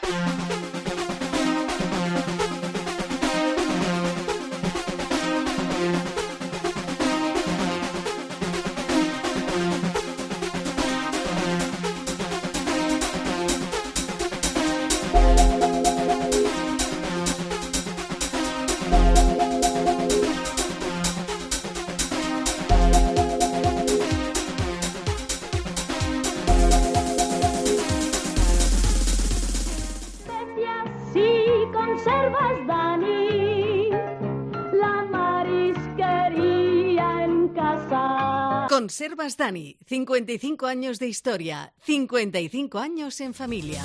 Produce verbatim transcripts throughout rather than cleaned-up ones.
Conservas Dani, cincuenta y cinco años de historia, cincuenta y cinco años en familia.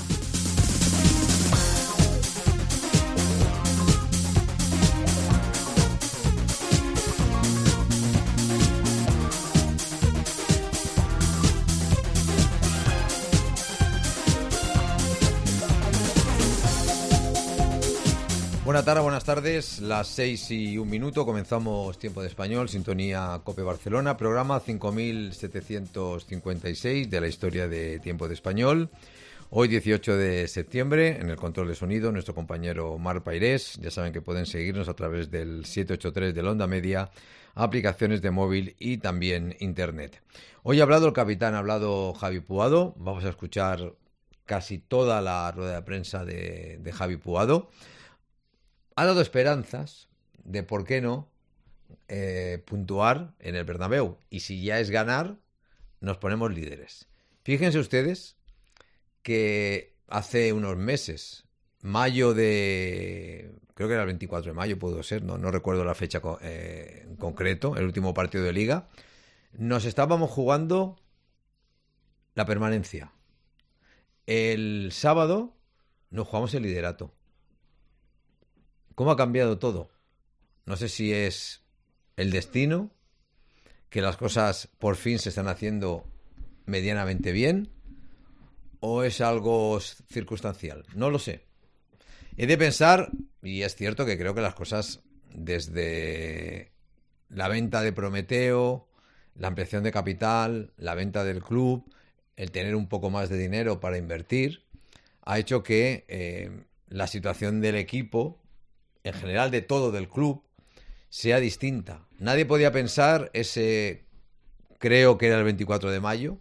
Buenas tardes, buenas tardes, las seis y un minuto, comenzamos Tiempo de Español, sintonía COPE Barcelona, programa cinco mil setecientos cincuenta y seis de la historia de Tiempo de Español. Hoy dieciocho de septiembre, en el control de sonido, nuestro compañero Mar Pairés. Ya saben que pueden seguirnos a través del siete ocho tres de la Onda Media, aplicaciones de móvil y también internet. Hoy ha hablado el capitán, ha hablado Javi Puado, vamos a escuchar casi toda la rueda de prensa de, de Javi Puado. Ha dado esperanzas de, por qué no, eh, puntuar en el Bernabéu. Y si ya es ganar, nos ponemos líderes. Fíjense ustedes que hace unos meses, mayo de... creo que era el veinticuatro de mayo, pudo ser, no, no recuerdo la fecha eh, en concreto, el último partido de Liga, nos estábamos jugando la permanencia. El sábado nos jugamos el liderato. ¿Cómo ha cambiado todo? No sé si es el destino, que las cosas por fin se están haciendo medianamente bien, o es algo circunstancial. No lo sé. He de pensar, y es cierto que creo que las cosas desde la venta de Prometeo, la ampliación de capital, la venta del club, el tener un poco más de dinero para invertir, ha hecho que eh, la situación del equipo, en general de todo del club, sea distinta. Nadie podía pensar ese, creo que era el veinticuatro de mayo,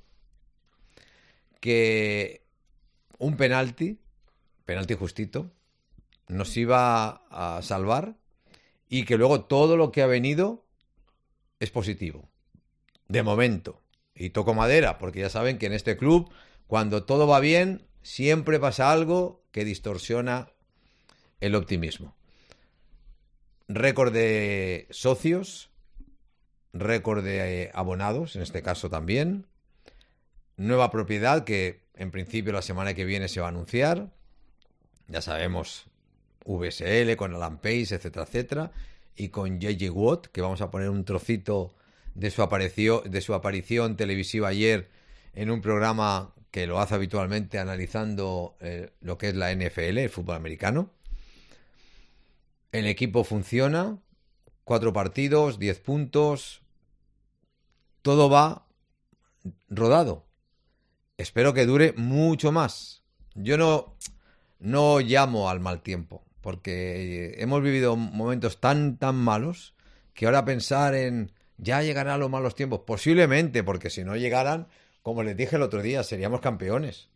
que un penalti, penalti justito, nos iba a salvar y que luego todo lo que ha venido es positivo. De momento. Y toco madera, porque ya saben que en este club, cuando todo va bien, siempre pasa algo que distorsiona el optimismo. Récord de socios, récord de eh, abonados, en este caso también. Nueva propiedad que en principio la semana que viene se va a anunciar. Ya sabemos, V S L con Alan Pace, etcétera, etcétera. Y con J J Watt, que vamos a poner un trocito de su, apareció, de su aparición televisiva ayer en un programa que lo hace habitualmente analizando eh, lo que es la N F L, el fútbol americano. El equipo funciona, cuatro partidos, diez puntos, todo va rodado. Espero que dure mucho más. Yo no, no llamo al mal tiempo, porque hemos vivido momentos tan, tan malos, que ahora pensar en ya llegarán los malos tiempos, posiblemente, porque si no llegaran, como les dije el otro día, seríamos campeones.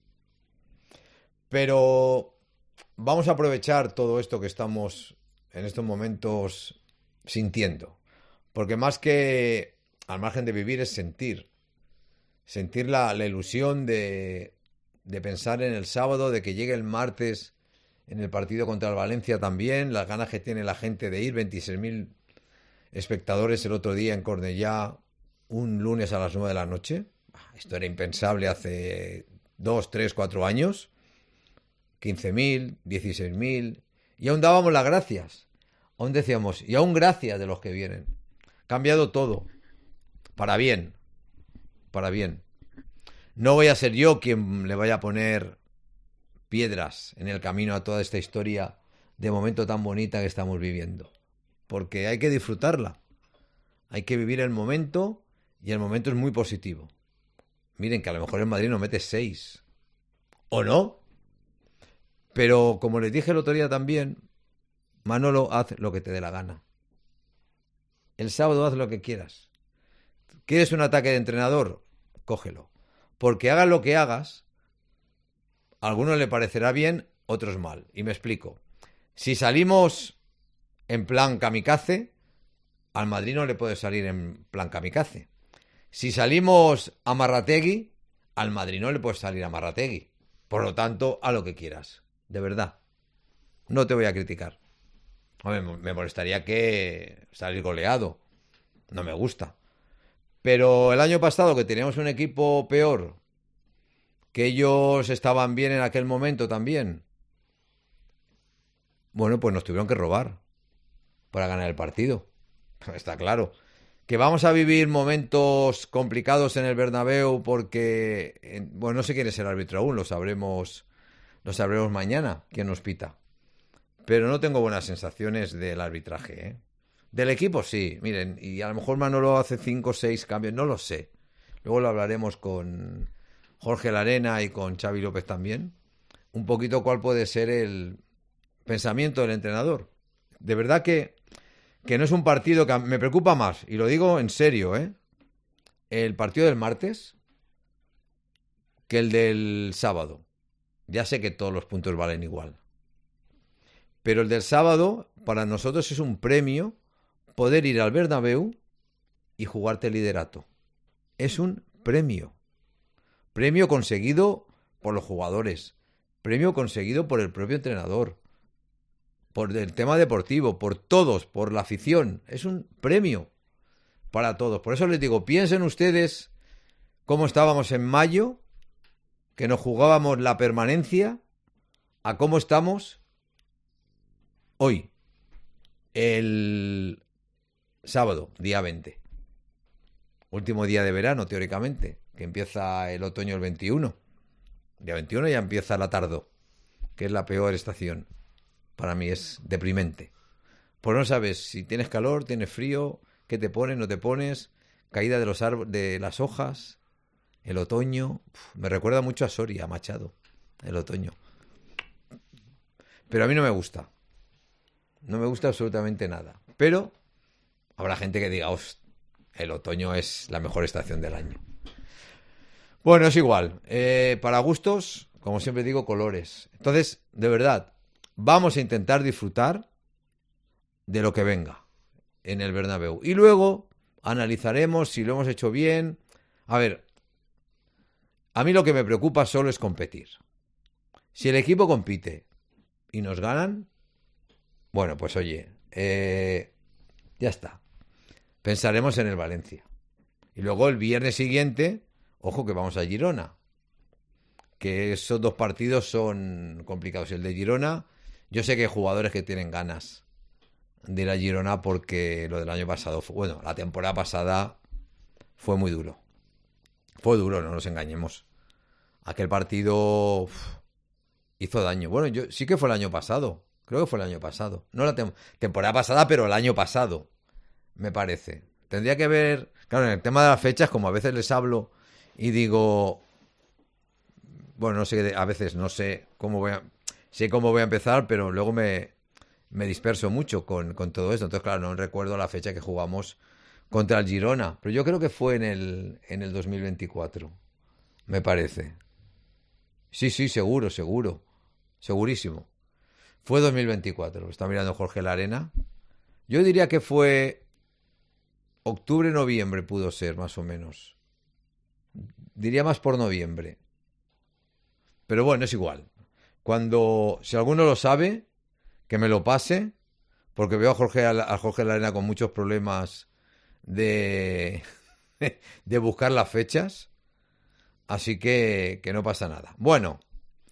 Pero vamos a aprovechar todo esto que estamos en estos momentos sintiendo, porque más que al margen de vivir es sentir sentir la, la ilusión de, de pensar en el sábado, de que llegue el martes en el partido contra el Valencia también, las ganas que tiene la gente de ir, veintiséis mil espectadores el otro día en Cornellá, un lunes a las nueve de la noche. Esto era impensable hace dos, tres, cuatro años. quince mil, dieciséis mil. Y aún dábamos las gracias. Aún decíamos, y aún gracias de los que vienen. Cambiado todo. Para bien. Para bien. No voy a ser yo quien le vaya a poner piedras en el camino a toda esta historia de momento tan bonita que estamos viviendo. Porque hay que disfrutarla. Hay que vivir el momento, y el momento es muy positivo. Miren que a lo mejor en Madrid nos mete seis. ¿O no? Pero como les dije el otro día también, Manolo, haz lo que te dé la gana. El sábado haz lo que quieras. ¿Quieres un ataque de entrenador? Cógelo. Porque hagas lo que hagas, a algunos le parecerá bien, otros mal. Y me explico. Si salimos en plan kamikaze, al Madrid no le puede salir en plan kamikaze. Si salimos a Marrategui, al Madrid no le puede salir a Marrategui. Por lo tanto, a lo que quieras. De verdad. No te voy a criticar. Hombre, me molestaría que salir goleado. No me gusta. Pero el año pasado, que teníamos un equipo peor, que ellos estaban bien en aquel momento también, bueno, pues nos tuvieron que robar para ganar el partido. Está claro. Que vamos a vivir momentos complicados en el Bernabéu porque, bueno, no sé quién es el árbitro aún, lo sabremos, lo sabremos mañana, quién nos pita. Pero no tengo buenas sensaciones del arbitraje, ¿eh? Del equipo sí, miren, y a lo mejor Manolo hace cinco o seis cambios, no lo sé. Luego lo hablaremos con Jorge Larena y con Xavi López también. Un poquito cuál puede ser el pensamiento del entrenador. De verdad que, que no es un partido que me preocupa más, y lo digo en serio, ¿eh? El partido del martes que el del sábado. Ya sé que todos los puntos valen igual. Pero el del sábado, para nosotros es un premio poder ir al Bernabéu y jugarte el liderato. Es un premio. Premio conseguido por los jugadores. Premio conseguido por el propio entrenador. Por el tema deportivo, por todos, por la afición. Es un premio para todos. Por eso les digo, piensen ustedes cómo estábamos en mayo, que nos jugábamos la permanencia, a cómo estamos hoy, el sábado, día veinte. Último día de verano, teóricamente, que empieza el otoño el veintiuno. Día veintiuno ya empieza la tardo, que es la peor estación. Para mí es deprimente. Pues no sabes si tienes calor, tienes frío, qué te pones, no te pones, caída de los árboles, de las hojas, el otoño. Uf, me recuerda mucho a Soria, a Machado, el otoño. Pero a mí no me gusta. No me gusta absolutamente nada. Pero habrá gente que diga, el otoño es la mejor estación del año. Bueno, es igual. Eh, para gustos, como siempre digo, colores. Entonces, de verdad, vamos a intentar disfrutar de lo que venga en el Bernabéu. Y luego analizaremos si lo hemos hecho bien. A ver, a mí lo que me preocupa solo es competir. Si el equipo compite y nos ganan, bueno, pues oye, eh, ya está. Pensaremos en el Valencia. Y luego el viernes siguiente, ojo que vamos a Girona. Que esos dos partidos son complicados. El de Girona, yo sé que hay jugadores que tienen ganas de ir a Girona porque lo del año pasado, fue, bueno, la temporada pasada fue muy duro. Fue duro, no nos engañemos. Aquel partido uf, hizo daño. Bueno, yo sí que fue el año pasado. Creo que fue el año pasado. No la tem- temporada pasada, pero el año pasado, me parece. Tendría que ver... Claro, en el tema de las fechas, como a veces les hablo y digo... Bueno, no sé, a veces no sé cómo voy a... Sé cómo voy a empezar, pero luego me, me disperso mucho con, con todo esto. Entonces, claro, no recuerdo la fecha que jugamos contra el Girona. Pero yo creo que fue en el, en el dos mil veinticuatro, me parece. Sí, sí, seguro, seguro. Segurísimo. Fue dos mil veinticuatro, lo está mirando Jorge Larena. Yo diría que fue octubre, noviembre pudo ser, más o menos. Diría más por noviembre. Pero bueno, es igual. Cuando, si alguno lo sabe, que me lo pase, porque veo a Jorge, a Jorge Larena con muchos problemas de, de buscar las fechas. Así que, que no pasa nada. Bueno.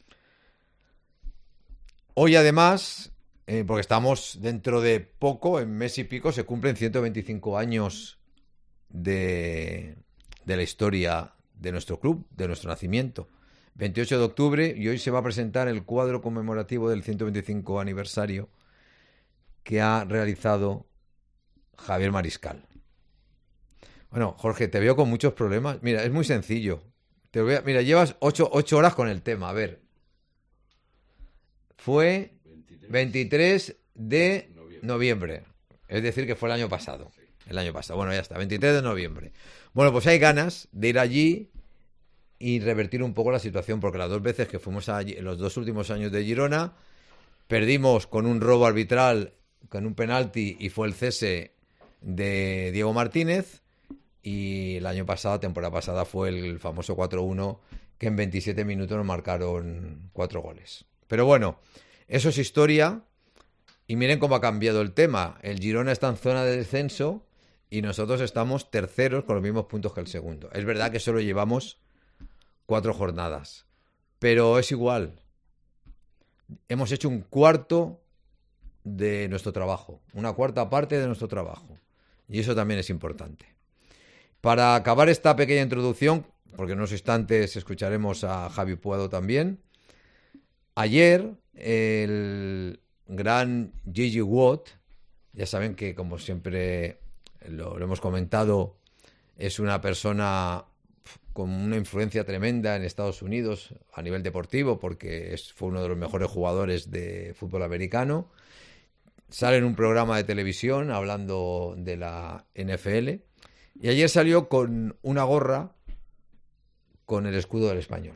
Hoy además, eh, porque estamos dentro de poco, en mes y pico, se cumplen ciento veinticinco años de, de la historia de nuestro club, de nuestro nacimiento. veintiocho de octubre, y hoy se va a presentar el cuadro conmemorativo del ciento veinticinco aniversario que ha realizado Javier Mariscal. Bueno, Jorge, te veo con muchos problemas. Mira, es muy sencillo. Te voy a, mira, llevas ocho, ocho horas con el tema. A ver... fue veintitrés de noviembre. Es decir, que fue el año pasado. El año pasado. Bueno, ya está, veintitrés de noviembre. Bueno, pues hay ganas de ir allí y revertir un poco la situación, porque las dos veces que fuimos allí, en los dos últimos años de Girona, perdimos con un robo arbitral, con un penalti, y fue el cese de Diego Martínez. Y el año pasado, temporada pasada, fue el famoso cuatro uno, que en veintisiete minutos nos marcaron cuatro goles. Pero bueno, eso es historia. Y miren cómo ha cambiado el tema. El Girona está en zona de descenso y nosotros estamos terceros con los mismos puntos que el segundo. Es verdad que solo llevamos cuatro jornadas, pero es igual. Hemos hecho un cuarto de nuestro trabajo, una cuarta parte de nuestro trabajo. Y eso también es importante. Para acabar esta pequeña introducción, porque en unos instantes escucharemos a Javi Puado también, ayer el gran J J Watt, ya saben que como siempre lo, lo hemos comentado, es una persona con una influencia tremenda en Estados Unidos a nivel deportivo, porque es, fue uno de los mejores jugadores de fútbol americano. Sale en un programa de televisión hablando de la N F L y ayer salió con una gorra con el escudo del Español.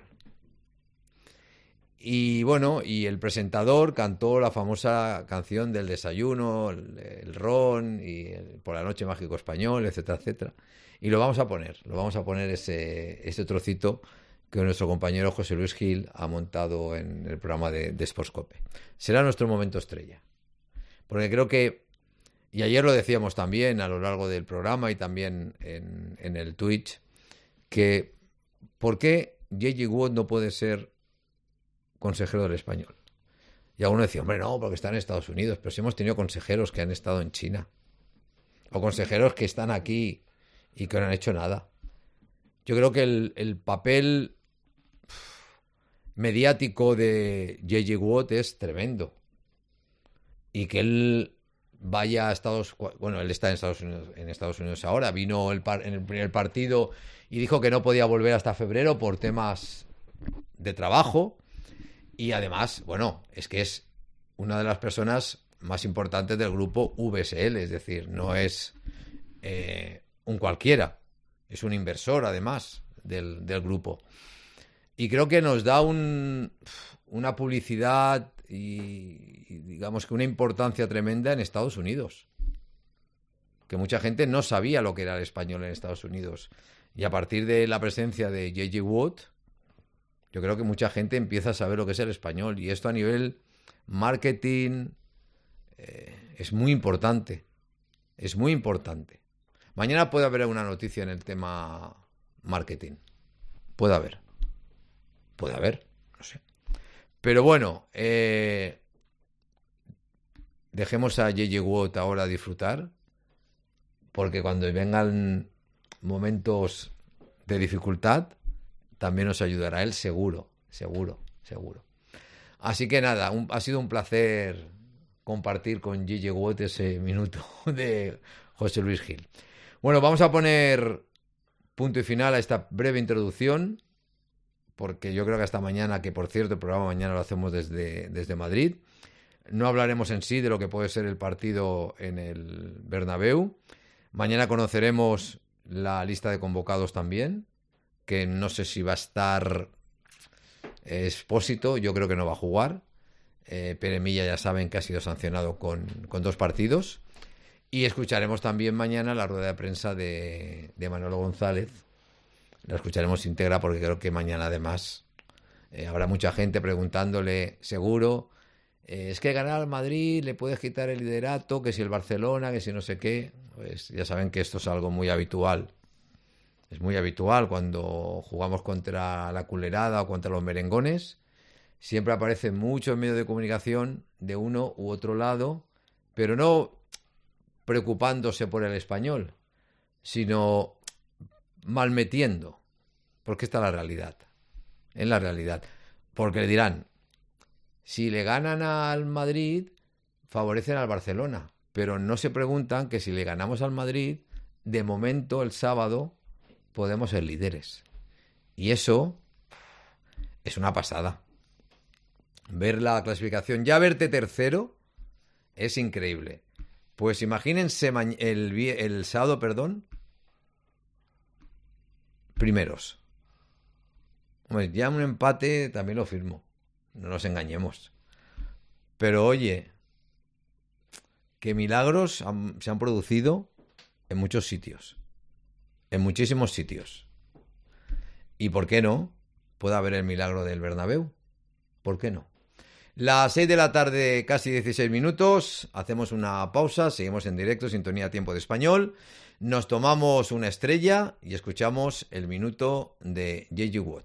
Y bueno, y el presentador cantó la famosa canción del desayuno, el, el ron, y el, por la noche mágico español, etcétera, etcétera. Y lo vamos a poner, lo vamos a poner ese, ese trocito que nuestro compañero José Luis Gil ha montado en el programa de, de Sportscope. Será nuestro momento estrella. Porque creo que, y ayer lo decíamos también a lo largo del programa y también en, en el Twitch, que ¿por qué J J Watt no puede ser consejero del Español? Y alguno decía, hombre, no, porque está en Estados Unidos. Pero si hemos tenido consejeros que han estado en China, o consejeros que están aquí y que no han hecho nada. Yo creo que el, el papel mediático de J J Watt es tremendo. Y que él vaya a Estados Unidos, bueno, él está en Estados Unidos, en Estados Unidos ahora, vino el par, en el primer partido y dijo que no podía volver hasta febrero por temas de trabajo. Y además, bueno, es que es una de las personas más importantes del grupo V S L, es decir, no es eh, un cualquiera, es un inversor además del, del grupo. Y creo que nos da un, una publicidad y, y digamos que una importancia tremenda en Estados Unidos, que mucha gente no sabía lo que era el Español en Estados Unidos. Y a partir de la presencia de J J Watt, yo creo que mucha gente empieza a saber lo que es el Español, y esto a nivel marketing eh, es muy importante, es muy importante. Mañana puede haber una noticia en el tema marketing, puede haber, puede haber, no sé. Pero bueno, eh, dejemos a J J Watt ahora disfrutar, porque cuando vengan momentos de dificultad, también nos ayudará él, seguro, seguro, seguro. Así que nada, un, ha sido un placer compartir con J J Watt ese minuto de José Luis Gil. Bueno, vamos a poner punto y final a esta breve introducción, porque yo creo que hasta mañana, que por cierto el programa mañana lo hacemos desde, desde Madrid, no hablaremos en sí de lo que puede ser el partido en el Bernabéu. Mañana conoceremos la lista de convocados también, que no sé si va a estar Expósito, yo creo que no va a jugar. Eh, Pere Milla ya saben que ha sido sancionado con, con dos partidos. Y escucharemos también mañana la rueda de prensa de, de Manolo González. La escucharemos íntegra porque creo que mañana además eh, habrá mucha gente preguntándole seguro. Eh, es que ganar al Madrid le puede quitar el liderato, que si el Barcelona, que si no sé qué. Pues ya saben que esto es algo muy habitual. Es muy habitual cuando jugamos contra la culerada o contra los merengones. Siempre aparecen muchos medios de comunicación de uno u otro lado, pero no preocupándose por el Español, sino malmetiendo, porque esta es la realidad. Es la realidad. Porque le dirán, si le ganan al Madrid, favorecen al Barcelona, pero no se preguntan que si le ganamos al Madrid, de momento el sábado podemos ser líderes. Y eso es una pasada. ver la clasificación, ya verte tercero es increíble. Pues imagínense el, el sábado, perdón, primeros. Hombre, ya un empate también lo firmo, no nos engañemos. Pero oye, que milagros han, se han producido en muchos sitios, en muchísimos sitios. ¿Y por qué no? Puede haber el milagro del Bernabéu. ¿Por qué no? Las seis de la tarde, casi dieciséis minutos. Hacemos una pausa, seguimos en directo, sintonía Tiempo de Español. Nos tomamos una estrella y escuchamos el minuto de J G Watt.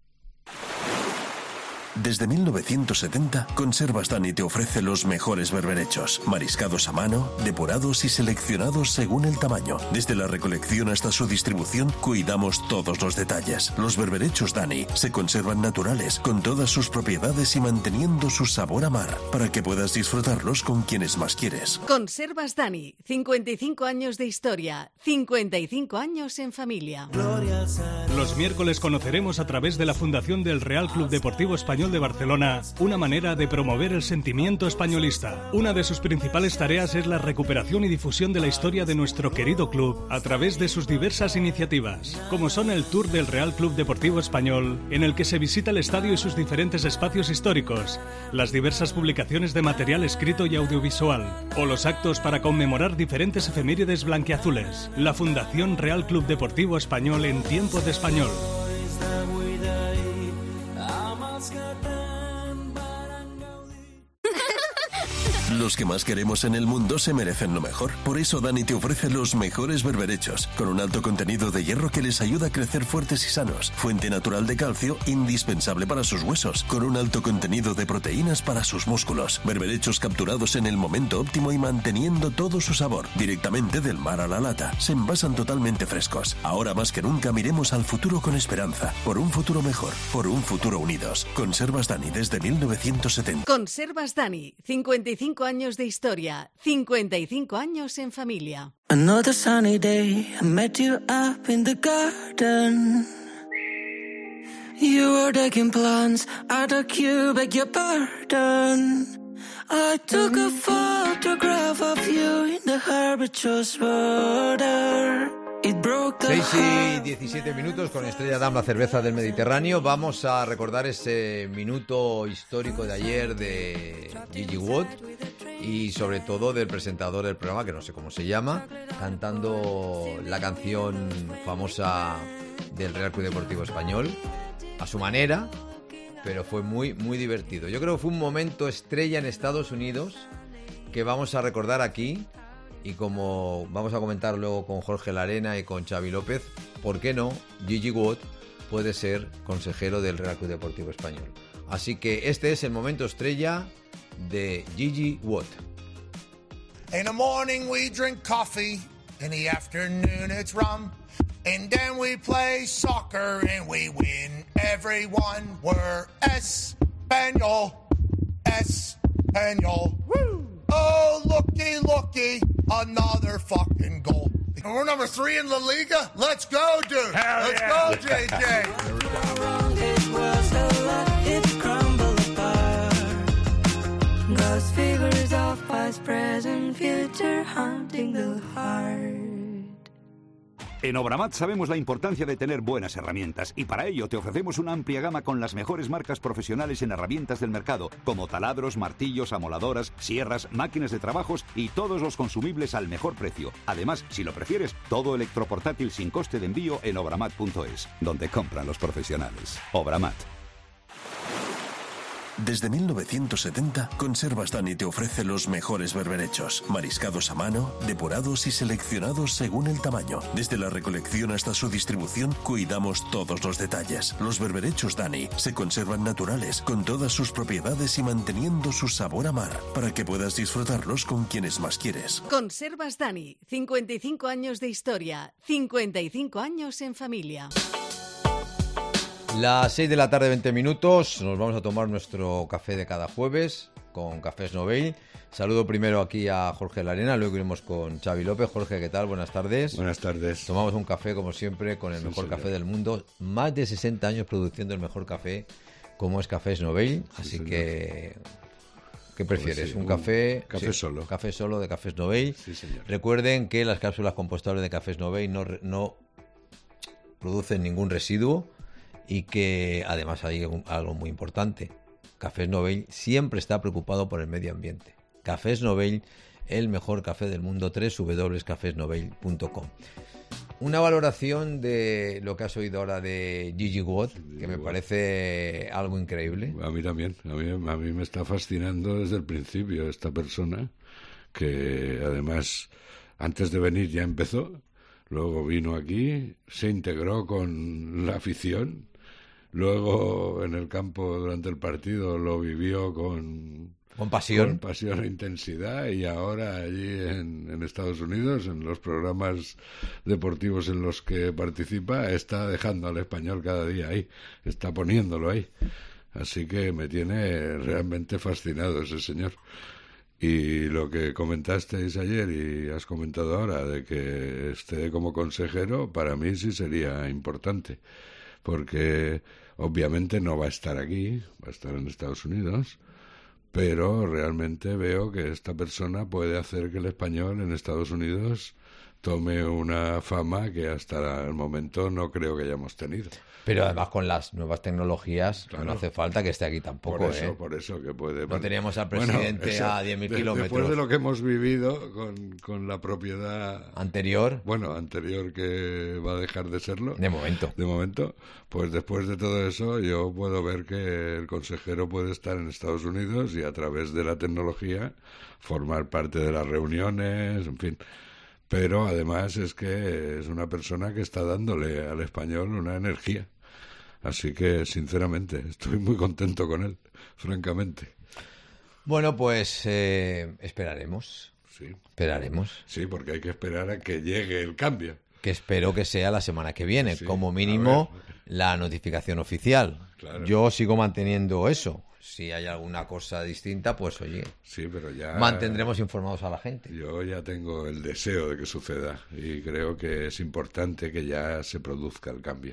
Desde mil novecientos setenta, Conservas Dani te ofrece los mejores berberechos, mariscados a mano, depurados y seleccionados según el tamaño. Desde la recolección hasta su distribución, cuidamos todos los detalles. Los berberechos Dani se conservan naturales, con todas sus propiedades y manteniendo su sabor a mar, para que puedas disfrutarlos con quienes más quieres. Conservas Dani, cincuenta y cinco años de historia, cincuenta y cinco años en familia. Los miércoles conoceremos a través de la Fundación del Real Club Deportivo Español de Barcelona una manera de promover el sentimiento españolista. Una de sus principales tareas es la recuperación y difusión de la historia de nuestro querido club a través de sus diversas iniciativas, como son el Tour del Real Club Deportivo Español, en el que se visita el estadio y sus diferentes espacios históricos, las diversas publicaciones de material escrito y audiovisual, o los actos para conmemorar diferentes efemérides blanquiazules. La Fundación Real Club Deportivo Español en Tiempo de Español. Los que más queremos en el mundo se merecen lo mejor. Por eso Dani te ofrece los mejores berberechos, con un alto contenido de hierro que les ayuda a crecer fuertes y sanos, fuente natural de calcio indispensable para sus huesos, con un alto contenido de proteínas para sus músculos. Berberechos capturados en el momento óptimo y manteniendo todo su sabor, directamente del mar a la lata. Se envasan totalmente frescos. Ahora más que nunca miremos al futuro con esperanza, por un futuro mejor, por un futuro unidos. Conservas Dani desde mil novecientos setenta. Conservas Dani, cincuenta y cinco años de historia, cincuenta y cinco años en familia. Another sunny day, I met you up in the garden. You were taking plans at a cube, beg your pardon. I took a photograph of you in the Herbaceous water. seis y diecisiete minutos con Estrella Damm, la cerveza del Mediterráneo. Vamos a recordar ese minuto histórico de ayer de J G Watt y sobre todo del presentador del programa, que no sé cómo se llama, cantando la canción famosa del Real Club Deportivo Español a su manera, pero fue muy, muy divertido. Yo creo que fue un momento estrella en Estados Unidos que vamos a recordar aquí. Y como vamos a comentar luego con Jorge Larena y con Xavi López, ¿por qué no? J G Watt puede ser consejero del Real Club Deportivo Español. Así que este es el momento estrella de J G Watt. In the morning we drink coffee, in the afternoon it's rum, and then we play soccer and we win everyone. We're Español, Español. Woo! Oh, looky, looky, another fucking goal. We're number three in La Liga. Let's go, dude. Hell Let's yeah. go, J J. It was a lot, it crumbled apart. Ghost figures of past, present, future, haunting the heart. En Obramat sabemos la importancia de tener buenas herramientas y para ello te ofrecemos una amplia gama con las mejores marcas profesionales en herramientas del mercado, como taladros, martillos, amoladoras, sierras, máquinas de trabajos y todos los consumibles al mejor precio. Además, si lo prefieres, todo electroportátil sin coste de envío en obramat punto es, donde compran los profesionales. Obramat. Desde mil novecientos setenta, Conservas Dani te ofrece los mejores berberechos, mariscados a mano, depurados y seleccionados según el tamaño. Desde la recolección hasta su distribución, cuidamos todos los detalles. Los berberechos Dani se conservan naturales, con todas sus propiedades y manteniendo su sabor a mar, para que puedas disfrutarlos con quienes más quieres. Conservas Dani, cincuenta y cinco años de historia, cincuenta y cinco años en familia. Las seis de la tarde, veinte minutos, nos vamos a tomar nuestro café de cada jueves con Cafés Novell. Saludo primero aquí a Jorge Larena, luego iremos con Xavi López. Jorge, ¿qué tal? Buenas tardes. Buenas tardes. Tomamos un café, como siempre, con el sí, mejor señor. café del mundo. Más de sesenta años produciendo el mejor café como es Cafés Novell, así señor. que... ¿Qué prefieres? Pues sí, ¿Un un café? café sí, solo. Café solo de Cafés Novell. Sí, señor. Recuerden que las cápsulas compostables de Cafés Novell no, re- no producen ningún residuo y que además hay un- algo muy importante. Cafés Novell siempre está preocupado por el medio ambiente. Cafés Novell, el mejor café del mundo, doble u doble u doble u punto cafés novell punto com. Una valoración de lo que has oído ahora de Gigi Watt, que me parece algo increíble. A mí también, a mí, a mí me está fascinando desde el principio esta persona, que además antes de venir ya empezó, luego vino aquí, se integró con la afición, luego en el campo durante el partido lo vivió con... Con pasión. Con pasión e intensidad, y ahora allí en, en Estados Unidos, en los programas deportivos en los que participa, está dejando al español cada día ahí, está poniéndolo ahí. Así que me tiene realmente fascinado ese señor. Y lo que comentasteis ayer y has comentado ahora, de que esté como consejero, para mí sí sería importante, porque obviamente no va a estar aquí, va a estar en Estados Unidos, pero realmente veo que esta persona puede hacer que el español en Estados Unidos tome una fama que hasta el momento no creo que hayamos tenido. Pero además con las nuevas tecnologías Claro. no hace falta que esté aquí tampoco, Por eso, ¿eh? por eso que puede... No teníamos al Bueno, presidente eso, a diez mil de- kilómetros. Después de lo que hemos vivido con, con la propiedad... Anterior. Bueno, anterior, que va a dejar de serlo. De momento. De momento. Pues después de todo eso, yo puedo ver que el consejero puede estar en Estados Unidos y a través de la tecnología formar parte de las reuniones, en fin. Pero además es que es una persona que está dándole al español una energía. Así que, sinceramente, estoy muy contento con él, francamente. Bueno, pues eh, esperaremos. Sí. Esperaremos. Sí, porque hay que esperar a que llegue el cambio. Que espero que sea la semana que viene, Sí, como a mínimo ver. la notificación oficial. Claro. Yo sigo manteniendo eso. Si hay alguna cosa distinta, pues oye, Sí, pero ya... mantendremos informados a la gente. Yo ya tengo el deseo de que suceda y creo que es importante que ya se produzca el cambio,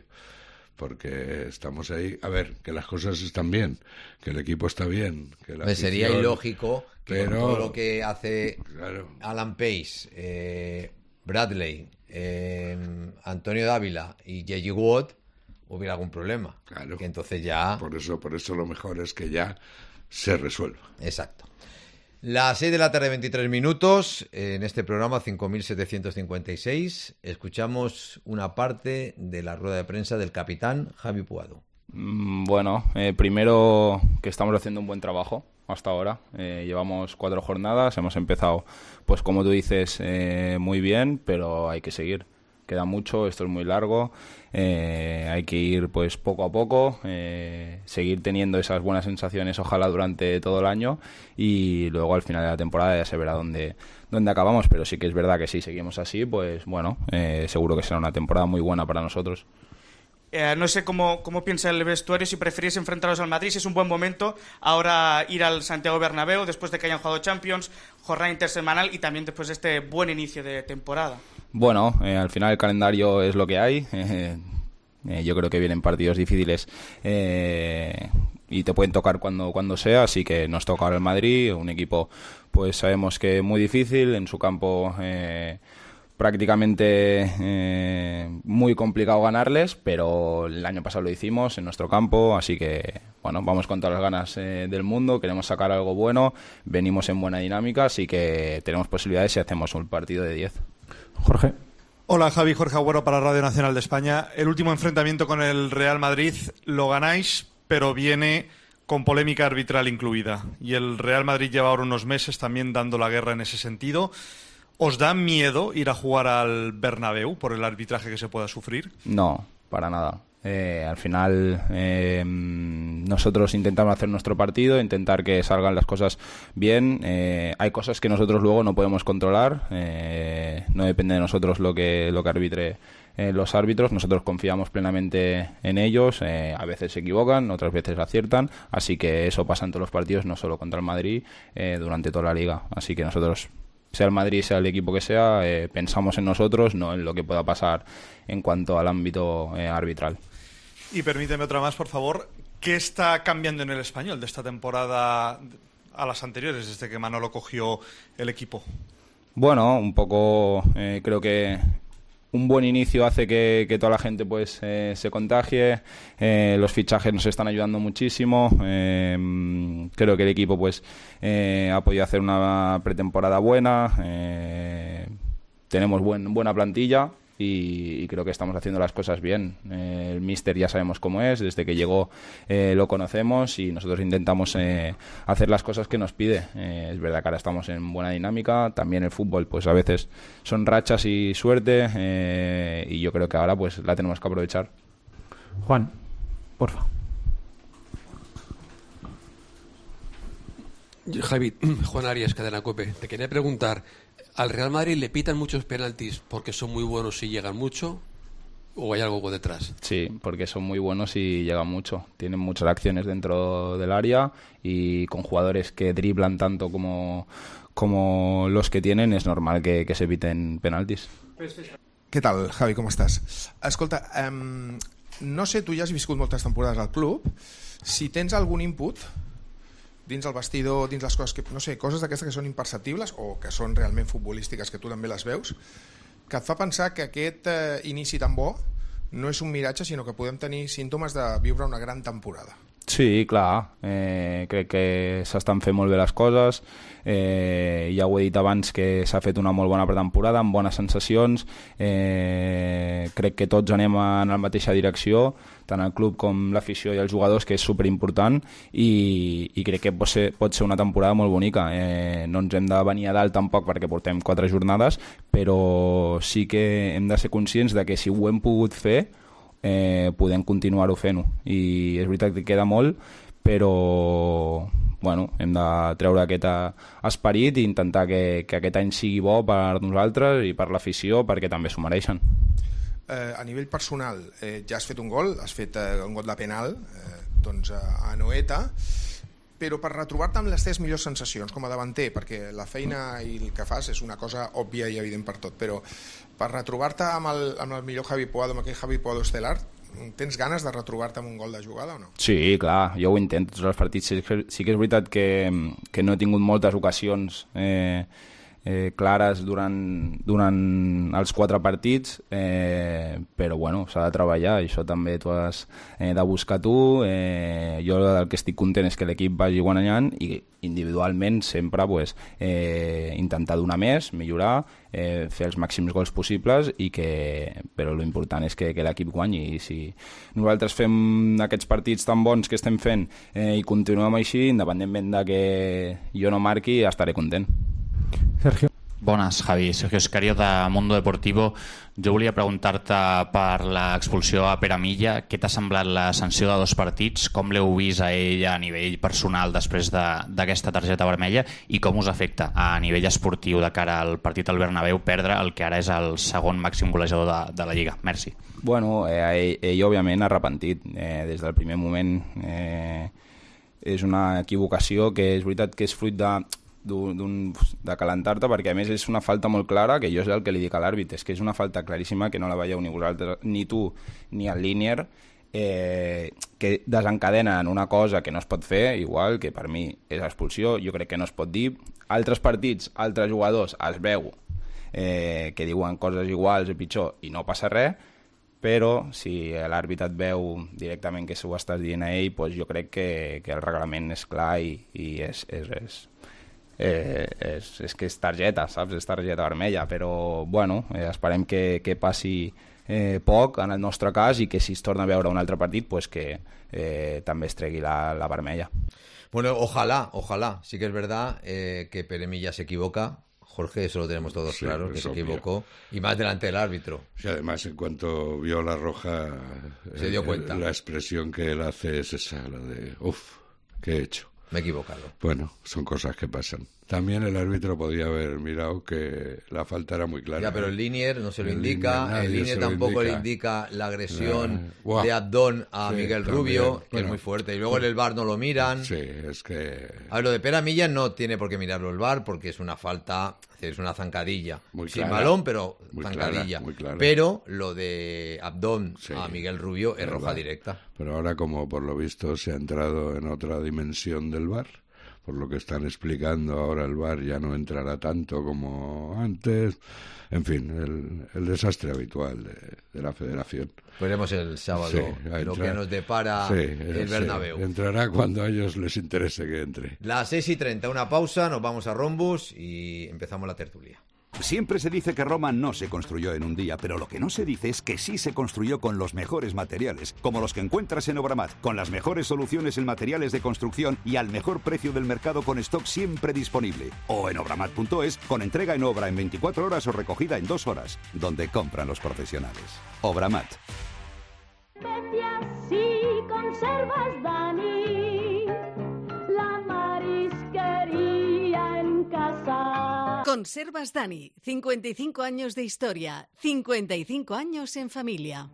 porque estamos ahí, a ver, que las cosas están bien, que el equipo está bien, que la Pues sería afición- ilógico que pero- con todo lo que hace Claro. Alan Pace, eh, Bradley, eh, Antonio Dávila y J J Watt hubiera algún problema. Claro. Que entonces ya... Por eso, por eso lo mejor es que ya se resuelva. Exacto. Las seis de la tarde, veintitrés minutos, en este programa cinco mil setecientos cincuenta y seis, escuchamos una parte de la rueda de prensa del capitán Javi Puado. Mm, Bueno, eh, primero que estamos haciendo un buen trabajo hasta ahora. Eh, llevamos cuatro jornadas, hemos empezado, pues como tú dices, eh, muy bien, pero hay que seguir. Queda mucho, esto es muy largo, eh, hay que ir pues poco a poco, eh, seguir teniendo esas buenas sensaciones ojalá durante todo el año y luego al final de la temporada ya se verá dónde, dónde acabamos, pero sí que es verdad que si seguimos así, pues bueno, eh, seguro que será una temporada muy buena para nosotros. Eh, no sé cómo, cómo piensa el vestuario, si preferís enfrentaros al Madrid, si es un buen momento ahora ir al Santiago Bernabéu después de que hayan jugado Champions, jornada intersemanal y también después de este buen inicio de temporada. Bueno, eh, al final el calendario es lo que hay. Eh, eh, yo creo que vienen partidos difíciles eh, y te pueden tocar cuando, cuando sea, así que nos toca ahora el Madrid, un equipo pues sabemos que muy difícil, en su campo eh, prácticamente eh, muy complicado ganarles, pero el año pasado lo hicimos en nuestro campo, así que bueno, vamos con todas las ganas eh, del mundo, queremos sacar algo bueno, venimos en buena dinámica, así que tenemos posibilidades si hacemos un partido de diez. Jorge. Hola Javi, Jorge Agüero para Radio Nacional de España. El último enfrentamiento con el Real Madrid lo ganáis, pero viene con polémica arbitral incluida. Y el Real Madrid lleva ahora unos meses también dando la guerra en ese sentido. ¿Os da miedo ir a jugar al Bernabéu por el arbitraje que se pueda sufrir? No, para nada. Eh, al final eh, nosotros intentamos hacer nuestro partido, intentar que salgan las cosas bien. Eh, hay cosas que nosotros luego no podemos controlar, eh, no depende de nosotros lo que lo que arbitre eh, los árbitros. Nosotros confiamos plenamente en ellos, eh, a veces se equivocan, otras veces aciertan, así que eso pasa en todos los partidos, no solo contra el Madrid, eh, durante toda la liga. Así que nosotros, sea el Madrid, sea el equipo que sea, eh, pensamos en nosotros, no en lo que pueda pasar en cuanto al ámbito eh, arbitral. Y permíteme otra más, por favor. ¿Qué está cambiando en el Español de esta temporada a las anteriores, desde que Manolo cogió el equipo? Bueno, un poco, eh, creo que un buen inicio hace que, que toda la gente pues eh, se contagie. Eh, los fichajes nos están ayudando muchísimo. Eh, creo que el equipo pues eh, ha podido hacer una pretemporada buena. Eh, tenemos buen, buena plantilla. Y, y creo que estamos haciendo las cosas bien. Eh, el míster ya sabemos cómo es, desde que llegó eh, lo conocemos y nosotros intentamos eh, hacer las cosas que nos pide. Eh, es verdad que ahora estamos en buena dinámica, también el fútbol pues a veces son rachas y suerte, eh, y yo creo que ahora pues la tenemos que aprovechar. Juan, porfa. Javi, Juan Arias, Cadena COPE. Te quería preguntar, ¿al Real Madrid le pitan muchos penaltis porque son muy buenos y llegan mucho? ¿O hay algo detrás? Sí, porque son muy buenos y llegan mucho. Tienen muchas acciones dentro del área y con jugadores que driblan tanto como, como los que tienen es normal que, que se eviten penaltis. Què tal, Javi, com estàs? Escolta, um, no sé, tu ja has viscut moltes temporades al club. Si tens algun input dins el vestidor, dins les coses que, no sé, coses d'aquestes que són imperceptibles o que són realment futbolístiques, que tu també les veus, que et fa pensar que aquest eh, inici tan bo no és un miratge, sinó que podem tenir símptomes de viure una gran temporada. Sí, clar, eh, crec que s'estan fent molt bé les coses, eh, ja ho he dit abans que s'ha fet una molt bona pretemporada, amb bones sensacions, eh, crec que tots anem en la mateixa direcció, tant el club com l'afició i els jugadors, que és superimportant, i, i crec que pot ser, pot ser una temporada molt bonica. Eh, no ens hem de venir a dalt tampoc perquè portem quatre jornades, però sí que hem de ser conscients de que si ho hem pogut fer, eh, podem continuar-ho fent-ho, i és veritat que queda molt, però bueno, hem de treure aquest esperit i intentar que, que aquest any sigui bo per nosaltres i per l'afició, perquè també s'ho mereixen. Eh, a nivell personal, eh, ja has fet un gol, has fet eh, un gol de penal eh, doncs, a Anoeta, però per retrobar-te amb les teves millors sensacions com a davanter, perquè la feina i el que fas és una cosa òbvia i evident per tot, però per retrobar-te amb el, amb el millor Javi Puado, amb aquell Javi Puado estel·lar, tens ganes de retrobar-te amb un gol de jugada o no? Sí, clar, jo ho intento tots els partits. Sí que, sí que és veritat que, que no he tingut moltes ocasions eh, eh, clares durant, durant els quatre partits, eh, però bueno, s'ha de treballar, i això també tu has eh, de buscar tu. Eh, jo el que estic content és que l'equip vagi guanyant i individualment sempre pues, eh, intentar donar més, millorar, eh, fer els màxims gols possibles, i que, però l'important és que, que l'equip guanyi, i si nosaltres fem aquests partits tan bons que estem fent eh, i continuem així, independentment de que jo no marqui, estaré content. Sergio. Bones, Javi. Sergio Escario, de Mundo Deportivo. Jo volia preguntar-te per l'expulsió a Pere Milla. Què t'ha semblat la sanció de dos partits? Com l'heu vist a ell a nivell personal després d'aquesta de, targeta vermella? I com us afecta a nivell esportiu de cara al partit al Bernabéu perdre el que ara és el segon màxim golejador de, de la Lliga? Merci. Bueno, eh, ell, ell òbviament ha arrepentit. Eh, des del primer moment eh, és una equivocació que és veritat que és fruit de... d'un, de calentar-te, perquè a més és una falta molt clara, que jo és el que li dic a l'àrbit, és que és una falta claríssima, que no la veieu ni vosaltres, ni tu ni el Línier, eh, que desencadena en una cosa que no es pot fer, igual que per mi és expulsió, jo crec que no es pot dir. Altres partits, altres jugadors es veu eh, que diuen coses iguals o pitjor i no passa res, però si l'àrbit et veu directament que s'ho estàs dient a ell, doncs jo crec que, que el reglament és clar i, i és... és, és Eh, és, és que és targeta, saps? És targeta vermella, però bueno, eh, esperem que, que passi eh, poc en el nostre cas, i que si es torna a veure un altre partit, pues que eh, també es tregui la, la vermella. Bueno, ojalá, ojalá. Sí que es verdad eh, que Pere Milla se equivoca. Jorge, eso lo tenemos todos sí, claro, que se equivocó. Y más delante del árbitro. Sí, además, en cuanto vio la roja, se dio cuenta. La expresión que él hace es esa, la de, uff, ¿qué he hecho? Me he equivocado. Bueno, son cosas que pasan. También el árbitro podía haber mirado que la falta era muy clara. Ya, pero el Línier no se lo el indica, el Línier tampoco le indica la agresión nah. de Abdón a sí, Miguel también. Rubio, que bueno, es muy fuerte. Y luego en el V A R no lo miran. Sí, es que... A ver, lo de Pere Milla no tiene por qué mirarlo el V A R, porque es una falta Es una zancadilla. Muy Sin clara, balón, pero muy zancadilla. clara, muy clara. Pero lo de Abdón Sí, a Miguel Rubio es verdad. roja directa. Pero ahora, como por lo visto se ha entrado en otra dimensión del V A R, por lo que están explicando ahora, el V A R ya no entrará tanto como antes. En fin, el, el desastre habitual de, de la Federación. Veremos el sábado Sí, lo entra- que nos depara sí, el sí, Bernabéu. entrará cuando a ellos les interese que entre. Las seis y treinta, una pausa, nos vamos a Rombus y empezamos la tertulia. Siempre se dice que Roma no se construyó en un día, pero lo que no se dice es que sí se construyó con los mejores materiales, como los que encuentras en Obramat, con las mejores soluciones en materiales de construcción y al mejor precio del mercado con stock siempre disponible. O en obramat punto es, con entrega en obra en veinticuatro horas o recogida en dos horas, donde compran los profesionales. Obramat. Especias y conservas, Dani, la marisquería en casa. Conservas Dani, cincuenta y cinco años de historia, cincuenta y cinco años en familia.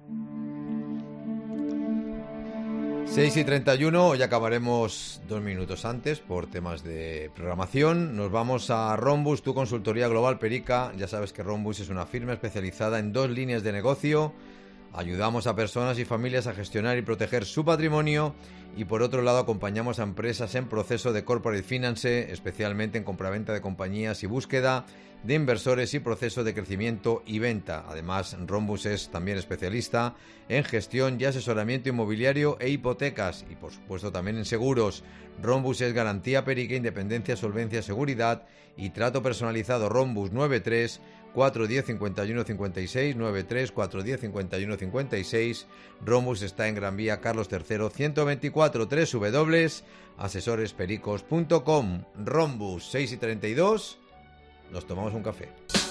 seis y treinta y uno, hoy acabaremos dos minutos antes por temas de programación. Nos vamos a Rombus, tu consultoría global Perica. Ya sabes que Rombus es una firma especializada en dos líneas de negocio. Ayudamos a personas y familias a gestionar y proteger su patrimonio y por otro lado acompañamos a empresas en proceso de corporate finance, especialmente en compraventa de compañías y búsqueda de inversores y proceso de crecimiento y venta. Además, Rombus es también especialista en gestión y asesoramiento inmobiliario e hipotecas y por supuesto también en seguros. Rombus es garantía Perica, independencia, solvencia, seguridad y trato personalizado. Rombus nueve tres cuatro uno cero cincuenta y uno cincuenta y seis, nueve tres cuatro uno cero cincuenta y uno cincuenta y seis. Rombus está en Gran Vía Carlos tercero ciento veinticuatro, doble u doble u doble u punto asesores pericos punto com. Rombus seis y treinta y dos. Nos tomamos un café.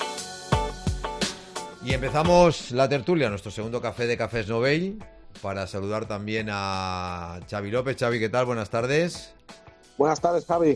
Y empezamos la tertulia, nuestro segundo café de Cafés Novell, para saludar también a Xavi López. Xavi, ¿qué tal? Buenas tardes. Buenas tardes, Javi.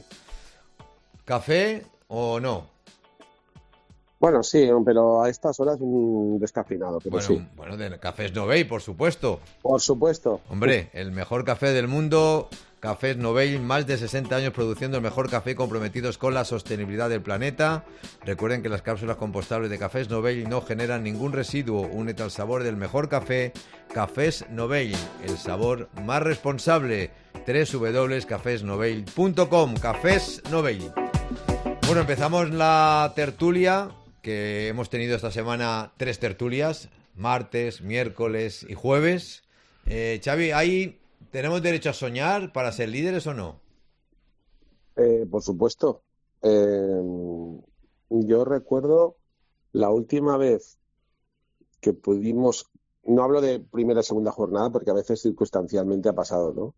¿Café o no? Bueno, sí, pero a estas horas un descafeinado, pero Bueno, sí. bueno, de Cafés Novell, por supuesto. Por supuesto. Hombre, el mejor café del mundo, Cafés Novell, más de sesenta años produciendo el mejor café, comprometidos con la sostenibilidad del planeta. Recuerden que las cápsulas compostables de Cafés Novell no generan ningún residuo. Únete al sabor del mejor café, Cafés Novell, el sabor más responsable. doble u doble u doble u punto cafés novell punto com. Cafés Novell. Bueno, empezamos la tertulia, que hemos tenido esta semana tres tertulias, martes, miércoles y jueves. Eh, Xavi, ¿hay, ¿tenemos derecho a soñar para ser líderes o no? Eh, por supuesto. Eh, yo recuerdo la última vez que pudimos, no hablo de primera y segunda jornada, porque a veces circunstancialmente ha pasado, ¿no?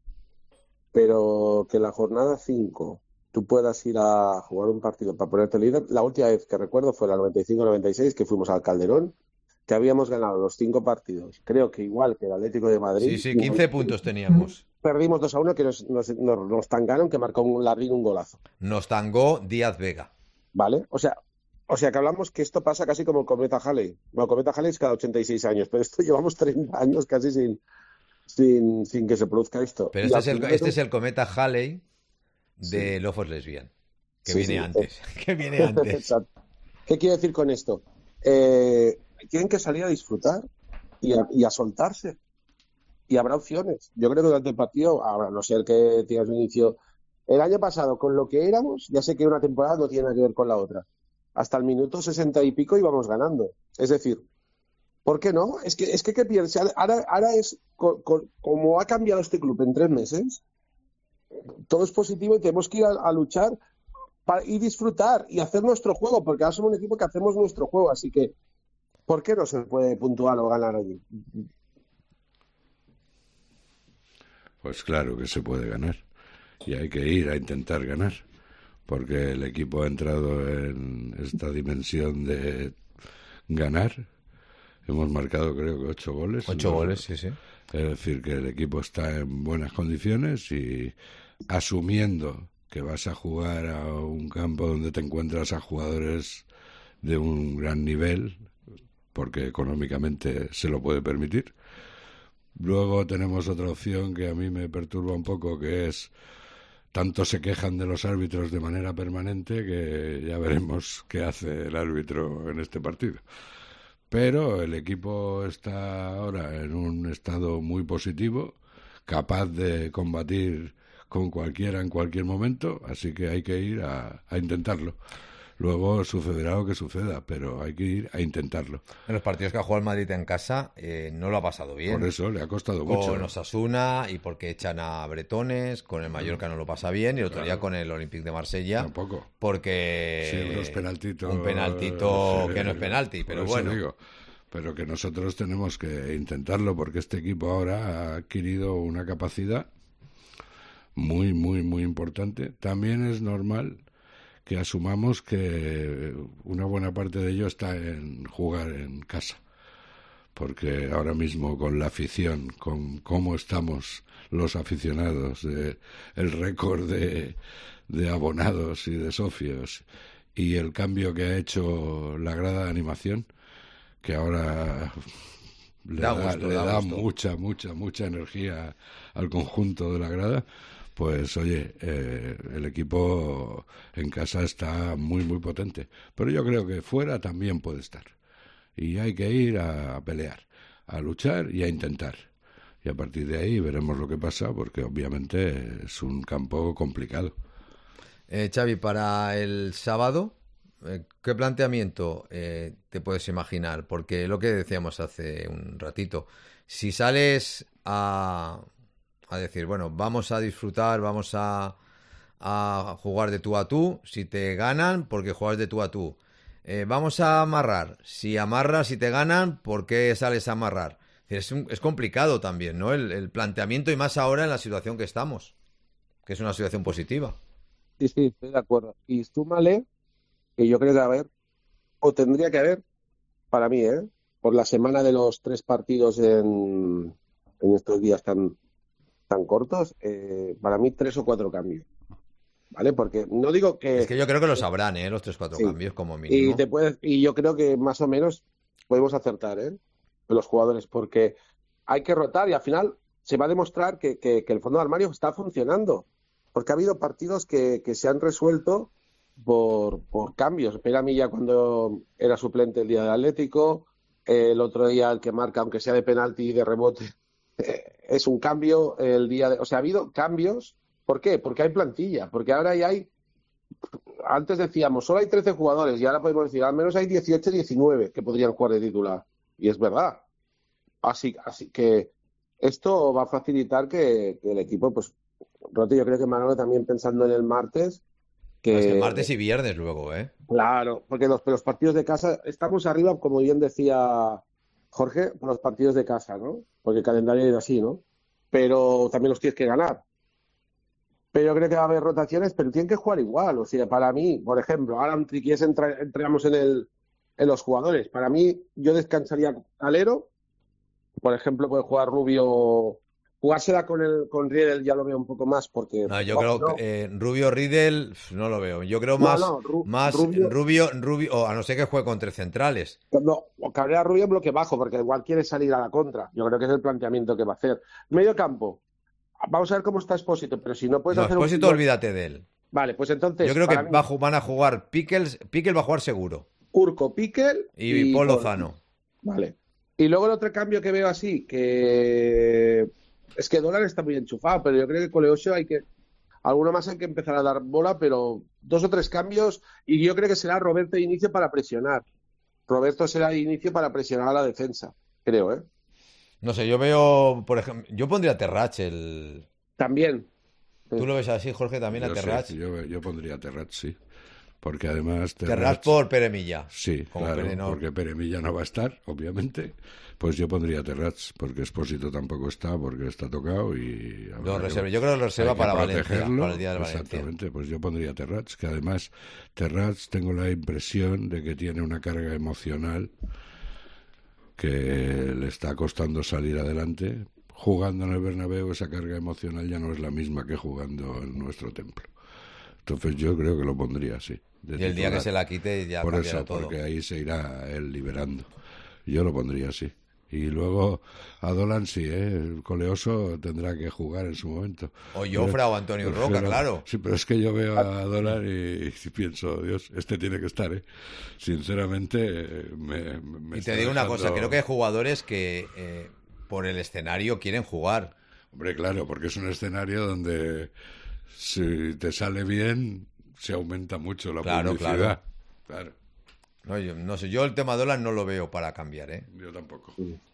Pero que la jornada cinco tú puedas ir a jugar un partido para ponerte líder. La última vez que recuerdo fue la noventa y cinco noventa y seis, que fuimos al Calderón, que habíamos ganado los cinco partidos. Creo que igual que el Atlético de Madrid. Sí, sí, quince nos... puntos teníamos. Perdimos dos a uno, que nos, nos, nos, nos tangaron, que marcó un Larrín un golazo. Nos tangó Díaz Vega. Vale, o sea, o sea que hablamos que esto pasa casi como el cometa Halley. Bueno, el cometa Halley es cada ochenta y seis años, pero esto llevamos treinta años casi sin, sin, sin que se produzca esto. Pero este, es el, este es el cometa Halley de sí. Lofos Lesbian, que sí, viene sí, antes. Sí. que viene antes. Exacto. ¿Qué quiero decir con esto? Eh, tienen que salir a disfrutar y a, y a soltarse. Y habrá opciones. Yo creo que durante el partido, a no ser que tengas un inicio. El año pasado, con lo que éramos, ya sé que una temporada no tiene nada que ver con la otra. Hasta el minuto sesenta y pico íbamos ganando. Es decir, ¿por qué no? Es que, es que ¿qué piensas? Ahora, ahora es, con, con, como ha cambiado este club en tres meses, todo es positivo y tenemos que ir a, a luchar para, y disfrutar y hacer nuestro juego, porque ahora somos un equipo que hacemos nuestro juego, así que ¿por qué no se puede puntuar o ganar allí? Pues claro que se puede ganar y hay que ir a intentar ganar, porque el equipo ha entrado en esta dimensión de ganar. Hemos marcado creo que ocho goles. Ocho ¿no? goles, sí, sí. Es decir, que el equipo está en buenas condiciones y asumiendo que vas a jugar a un campo donde te encuentras a jugadores de un gran nivel, porque económicamente se lo puede permitir. Luego tenemos otra opción que a mí me perturba un poco, que es tanto se quejan de los árbitros de manera permanente que ya veremos qué hace el árbitro en este partido. Pero el equipo está ahora en un estado muy positivo, capaz de combatir con cualquiera en cualquier momento, así que hay que ir a, a intentarlo. Luego sucederá lo que suceda, pero hay que ir a intentarlo. En los partidos que ha jugado el Madrid en casa eh, no lo ha pasado bien. Por eso le ha costado con mucho. Con Osasuna y porque echan a Bretones, con el Mallorca no lo pasa bien y el otro Claro. día con el Olympique de Marsella. Tampoco. Porque Sí, unos penaltitos. un penaltito sí, que no es penalti, pero por eso bueno. digo. Pero que nosotros tenemos que intentarlo porque este equipo ahora ha adquirido una capacidad muy, muy, muy importante. También es normal que asumamos que una buena parte de ello está en jugar en casa. Porque ahora mismo con la afición, con cómo estamos los aficionados, eh, el récord de, de abonados y de socios y el cambio que ha hecho la grada de animación, que ahora le Da da, gusto, le da da gusto. mucha, mucha, mucha energía al conjunto de la grada, pues oye, eh, el equipo en casa está muy, muy potente. Pero yo creo que fuera también puede estar. Y hay que ir a pelear, a luchar y a intentar. Y a partir de ahí veremos lo que pasa, porque obviamente es un campo complicado. Eh, Xavi, para el sábado, eh, ¿qué planteamiento eh, te puedes imaginar? Porque lo que decíamos hace un ratito, si sales a, a decir, bueno, vamos a disfrutar, vamos a, a jugar de tú a tú, si te ganan, porque juegas de tú a tú. Eh, vamos a amarrar, si amarras y te ganan, ¿por qué sales a amarrar? Es, un, es complicado también, ¿no? El, el planteamiento y más ahora en la situación que estamos, que es una situación positiva. Sí, sí, estoy de acuerdo. Y súmale que yo creo que va a haber, o tendría que haber, para mí, ¿eh? Por la semana de los tres partidos en, en estos días tan, tan cortos, eh, para mí tres o cuatro cambios. ¿Vale? Porque no digo que... Es que yo creo que lo sabrán, ¿eh? Los tres cuatro Sí. cambios como mínimo. Y, te puedes, y yo creo que más o menos podemos acertar, ¿eh? De los jugadores, porque hay que rotar y al final se va a demostrar que, que, que el fondo de armario está funcionando. Porque ha habido partidos que, que se han resuelto por, por cambios. Pera Milla cuando era suplente el día del Atlético, eh, el otro día el que marca, aunque sea de penalti y de rebote, eh, es un cambio el día de... O sea, ha habido cambios. ¿Por qué? Porque hay plantilla, porque ahora ya hay... Antes decíamos, solo hay trece jugadores y ahora podemos decir, al menos hay dieciocho, diecinueve que podrían jugar de titular. Y es verdad. Así, así que esto va a facilitar que, que el equipo, pues, rote. Yo creo que Manolo también pensando en el martes, que... Es que martes y viernes luego, ¿eh? Claro, porque los, los partidos de casa, estamos arriba, como bien decía Jorge, por los partidos de casa, ¿no? Porque el calendario es así, ¿no? Pero también los tienes que ganar. Pero yo creo que va a haber rotaciones, pero tienen que jugar igual. O sea, para mí, por ejemplo, ahora si quieres entra, entramos en el en los jugadores. Para mí, yo descansaría Alero. Por ejemplo, puede jugar Rubio. Jugársela con el con Riedel ya lo veo un poco más porque... No, yo no, creo no. que eh, Rubio Riedel no lo veo. Yo creo No, más, no, Ru- más Rubio- Rubio, Rubio, o a no ser que juegue con tres centrales. No, o Cabrera Rubio en bloque bajo, porque igual quiere salir a la contra. Yo creo que es el planteamiento que va a hacer. Medio campo. Vamos a ver cómo está Expósito, pero si no puedes No, hacer Expósito, un... olvídate de él. Vale, pues entonces... Yo creo que para mí, va a ju- van a jugar Pickles, Pickle va a jugar seguro. Urco, Piquel Y, Paul Lozano. Vale. Y luego el otro cambio que veo así, que es que Dólar está muy enchufado, pero yo creo que con Leosio hay que... Alguno más hay que empezar a dar bola, pero dos o tres cambios y yo creo que será Roberto de inicio para presionar. Roberto será de inicio para presionar a la defensa, creo, ¿eh? No sé, yo veo, por ejemplo, yo pondría a Terrach el... También. ¿Tú lo ves así, Jorge, también a Yo, Terrach? sí, yo, yo pondría a Terrach, sí. Porque además... Terrach por Pere Milla. Sí, Como claro, Pere no- porque Pere Milla no va a estar, obviamente. Pues yo pondría a Terrach, porque Expósito tampoco está, porque está tocado y... habrá Lo que- reserva. Yo creo que lo reserva hay que para Valencia, protegerlo. para el día de Valencia. Exactamente, pues yo pondría a Terrach, que además Terrach tengo la impresión de que tiene una carga emocional que le está costando salir adelante. Jugando en el Bernabéu esa carga emocional ya no es la misma que jugando en nuestro templo. Entonces yo creo que lo pondría así. de Y el día titular. que se la quite ya Por cambiará eso, todo. porque ahí se irá él liberando. Yo lo pondría así. Y luego a Dolan sí, ¿eh? El Coleoso tendrá que jugar en su momento. O Jofra o Antonio Roca, pero, claro. Sí, pero es que yo veo a Dolan y, y pienso, Dios, este tiene que estar, ¿eh? Sinceramente, me, me Y te está digo una dejando... cosa, creo que hay jugadores que eh, por el escenario quieren jugar. Hombre, claro, porque es un escenario donde si te sale bien, se aumenta mucho la Claro, publicidad. claro. Claro. No, yo, no sé, yo el tema Dolan no lo veo para cambiar, ¿eh? Yo tampoco.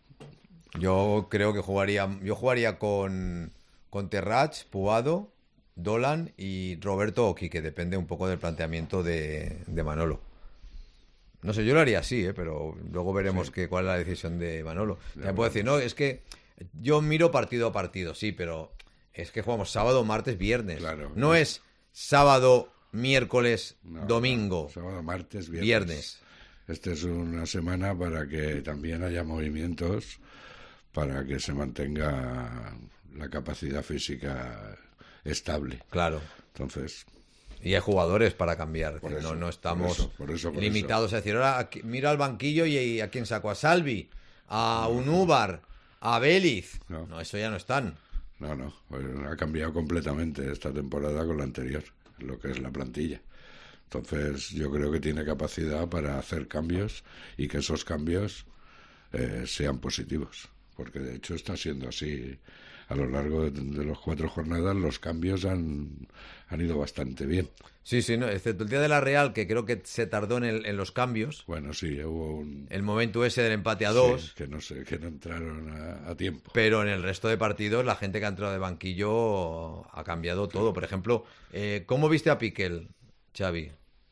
Yo creo que jugaría, yo jugaría con, con Terrach, Puado, Dolan y Roberto Oki, que depende un poco del planteamiento de, de Manolo. No sé, yo lo haría así, ¿eh? Pero luego veremos Sí. que, cuál es la decisión de Manolo. Ya También puedo veremos. decir, no, es que yo miro partido a partido, sí, pero es que jugamos sábado, martes, viernes. Claro. No es sábado, miércoles, No, domingo. no, sábado, martes, viernes. Viernes. Esta es una semana para que también haya movimientos, para que se mantenga la capacidad física estable. Claro. Entonces... Y hay jugadores para cambiar. Por que eso, no, no por estamos eso, por eso, por limitados a decir, ahora aquí- mira al banquillo y, y a quién sacó, a Salvi, a Unúbar, a Vélez. No. No, eso ya no están. No, no, pues ha cambiado completamente esta temporada con la anterior, lo que es la plantilla. Entonces yo creo que tiene capacidad para hacer cambios y que esos cambios eh, sean positivos, porque de hecho está siendo así. A lo largo de, de las cuatro jornadas los cambios han, han ido bastante bien. Sí, sí, no, excepto el día de la Real, que creo que se tardó en, el- en los cambios. Bueno, sí, hubo un... El momento ese del empate a sí, dos. que no sé, que no entraron a, a tiempo. Pero en el resto de partidos, la gente que ha entrado de banquillo ha cambiado todo. Por ejemplo, eh, ¿cómo viste a Piquel, Xavi?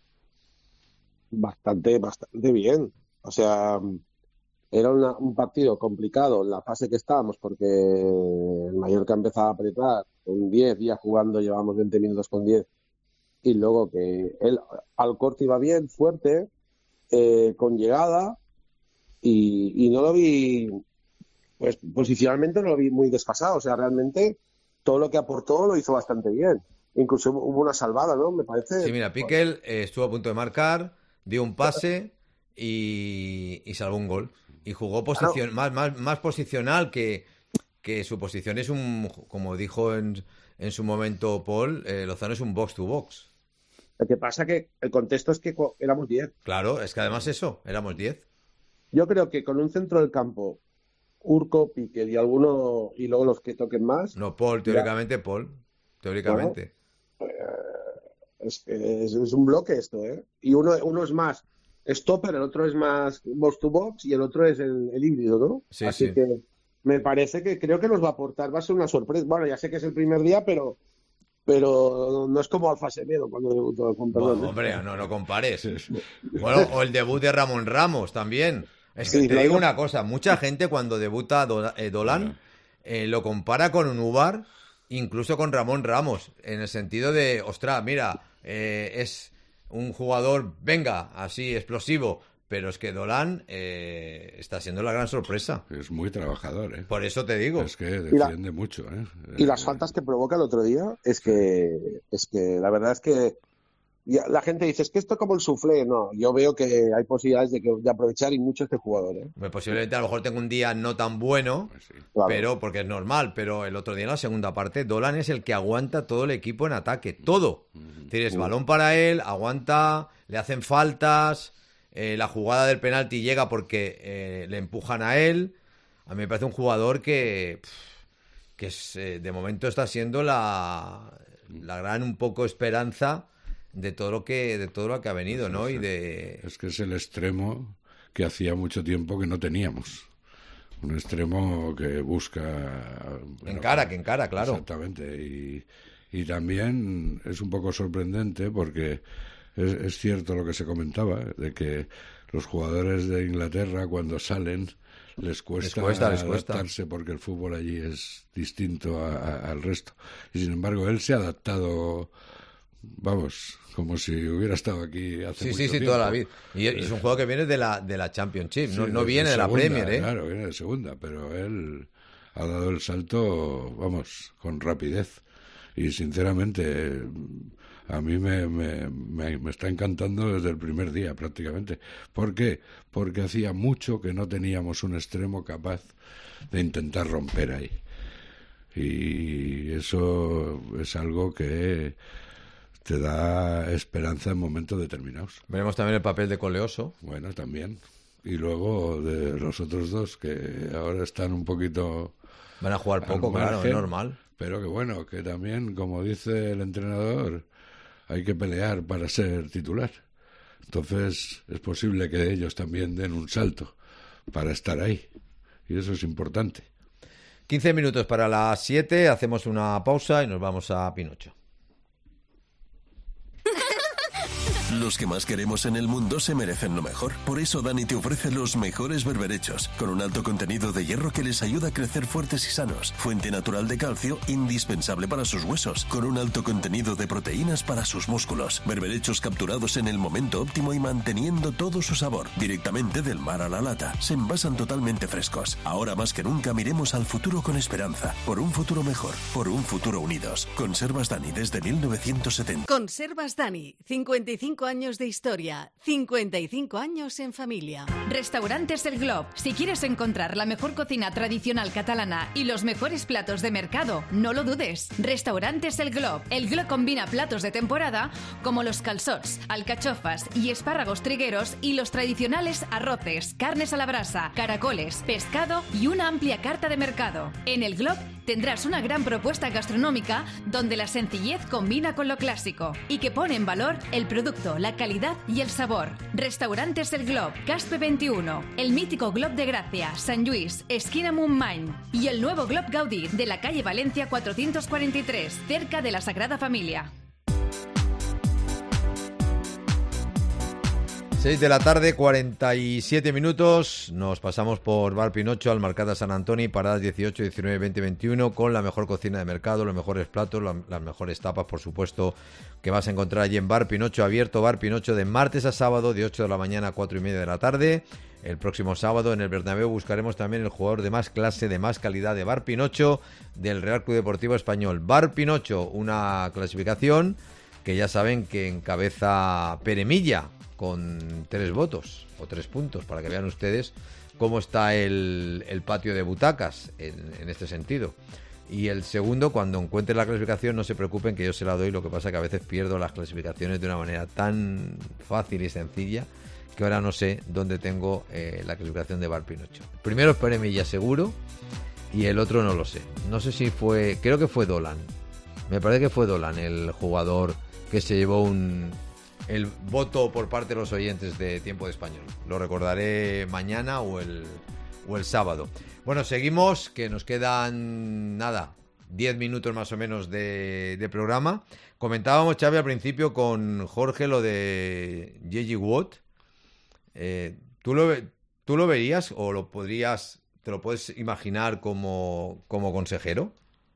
Bastante, bastante bien. O sea, era una- un partido complicado en la fase que estábamos porque el Mallorca empezaba a apretar con diez días jugando, llevábamos veinte minutos con diez y luego que él al corte iba bien, fuerte, eh, con llegada y, y no lo vi, pues posicionalmente no lo vi muy desfasado. O sea, realmente todo lo que aportó lo hizo bastante bien. Incluso hubo hubo una salvada, ¿no? Me parece. Sí, mira, Piquel eh, estuvo a punto de marcar, dio un pase y, y salvó un gol. Y jugó posición, más, más, más posicional que, que su posición es un, como dijo en, en su momento Paul, eh, Lozano es un box to box. Lo que pasa que el contexto es que co- éramos diez. Claro, es que además eso, éramos diez. Yo creo que con un centro del campo, Urco, Piqué y alguno, y luego los que toquen más, No, Paul, teóricamente Paul, teóricamente. es, es, es un bloque esto, ¿eh? Y uno, uno es más stopper, el otro es más box to box y el otro es el, el híbrido, ¿no? Sí, Así sí. que me parece que creo que nos va a aportar, va a ser una sorpresa. Bueno, ya sé que es el primer día, pero pero no es como Alfa Semedo cuando debutó, con perdón. Bueno, ¿eh? hombre, no, no compares. Bueno, o el debut de Ramón Ramos también. Es que Sí, te lo digo digo- una cosa, mucha gente cuando debuta Do- eh, Dolan eh, lo compara con un Ubar, incluso con Ramón Ramos, en el sentido de, ostras, mira, eh, es un jugador, venga, así, explosivo, pero es que Dolan eh, está siendo la gran sorpresa. Es muy trabajador, ¿eh? Por eso te digo. Es que Y la- defiende mucho, ¿eh? Y las faltas que provoca el otro día es que es que la verdad es que ya- la gente dice, es que esto es como el soufflé. No, yo veo que hay posibilidades de, que, de aprovechar y mucho este jugador, ¿eh? Pues posiblemente a lo mejor tengo un día no tan bueno, Claro. pero porque es normal, pero el otro día en la segunda parte Dolan es el que aguanta todo el equipo en ataque, todo. Tienes balón para él, aguanta, le hacen faltas, eh, la jugada del penalti llega porque eh, le empujan a él. A mí me parece un jugador que, pff, que es, eh, de momento está siendo la, la gran un poco esperanza de todo lo que de todo lo que ha venido, ¿no? Y de Es que es el extremo que hacía mucho tiempo que no teníamos. Un extremo que busca... encara, que encara, claro. Exactamente. Y, y también es un poco sorprendente porque es, es cierto lo que se comentaba, de que los jugadores de Inglaterra cuando salen les cuesta, Les cuesta, les cuesta. adaptarse porque el fútbol allí es distinto a- a- al resto. Y sin embargo él se ha adaptado, vamos, como si hubiera estado aquí hace Sí, mucho sí, sí, tiempo. toda la vida. Y es un juego que viene de la, de la Championship, no, Sí, no viene de la segunda, Premier, ¿eh? Claro, viene de segunda, pero él ha dado el salto, vamos, con rapidez. Y sinceramente, a mí me, me, me, me está encantando desde el primer día prácticamente. ¿Por qué? Porque hacía mucho que no teníamos un extremo capaz de intentar romper ahí. Y eso es algo que te da esperanza en momentos determinados. Veremos también el papel de Coleoso. Bueno, también. Y luego de los otros dos, que ahora están un poquito... Van a jugar poco, claro, es normal. Pero que bueno, que también, como dice el entrenador, hay que pelear para ser titular. Entonces es posible que ellos también den un salto para estar ahí. Y eso es importante. quince minutos para las siete, hacemos una pausa y nos vamos a Pinocho. Los que más queremos en el mundo se merecen lo mejor. Por eso Dani te ofrece los mejores berberechos, con un alto contenido de hierro que les ayuda a crecer fuertes y sanos. Fuente natural de calcio, indispensable para sus huesos, con un alto contenido de proteínas para sus músculos. Berberechos capturados en el momento óptimo y manteniendo todo su sabor. Directamente del mar a la lata. Se envasan totalmente frescos. Ahora más que nunca miremos al futuro con esperanza. Por un futuro mejor. Por un futuro unidos. Conservas Dani desde mil novecientos setenta. Conservas Dani, cincuenta y cinco años de historia, cincuenta y cinco años en familia. Restaurantes El Glob. Si quieres encontrar la mejor cocina tradicional catalana y los mejores platos de mercado, no lo dudes. Restaurantes El Glob. El Glob combina platos de temporada como los calçots, alcachofas y espárragos trigueros y los tradicionales arroces, carnes a la brasa, caracoles, pescado y una amplia carta de mercado. En El Glob tendrás una gran propuesta gastronómica donde la sencillez combina con lo clásico y que pone en valor el producto, la calidad y el sabor. Restaurantes El Glob, Caspe veintiuno, el mítico Glob de Gracia, San Lluís, esquina Montmany y el nuevo Glob Gaudí de la calle Valencia cuatrocientos cuarenta y tres, cerca de la Sagrada Familia. seis de la tarde, cuarenta y siete minutos. Nos pasamos por Bar Pinocho, Almarcada San Antoni, paradas dieciocho, diecinueve, veinte, veintiuno, con la mejor cocina de mercado, los mejores platos, la, las mejores tapas, por supuesto, que vas a encontrar allí en Bar Pinocho, abierto Bar Pinocho de martes a sábado, de ocho de la mañana a cuatro y media de la tarde. El próximo sábado en el Bernabéu buscaremos también el jugador de más clase, de más calidad de Bar Pinocho, del Real Club Deportivo Español. Bar Pinocho, una clasificación que ya saben que encabeza Pere Milla, con tres votos o tres puntos, para que vean ustedes cómo está el, el patio de butacas en, en este sentido. Y el segundo, cuando encuentre la clasificación, no se preocupen que yo se la doy, lo que pasa que a veces pierdo las clasificaciones de una manera tan fácil y sencilla que ahora no sé dónde tengo eh, la clasificación de Bar Pinocho. Primero es Pere Milla seguro y el otro no lo sé. No sé si fue, creo que fue Dolan. Me parece que fue Dolan el jugador que se llevó un... el voto por parte de los oyentes de Tiempo de Español. Lo recordaré mañana o el, o el sábado. Bueno, seguimos, que nos quedan, nada, diez minutos más o menos de, de programa. Comentábamos, Xavi, al principio con Jorge lo de J J Watt. Eh, ¿tú, lo, ¿Tú lo verías o lo podrías, te lo puedes imaginar como, como consejero?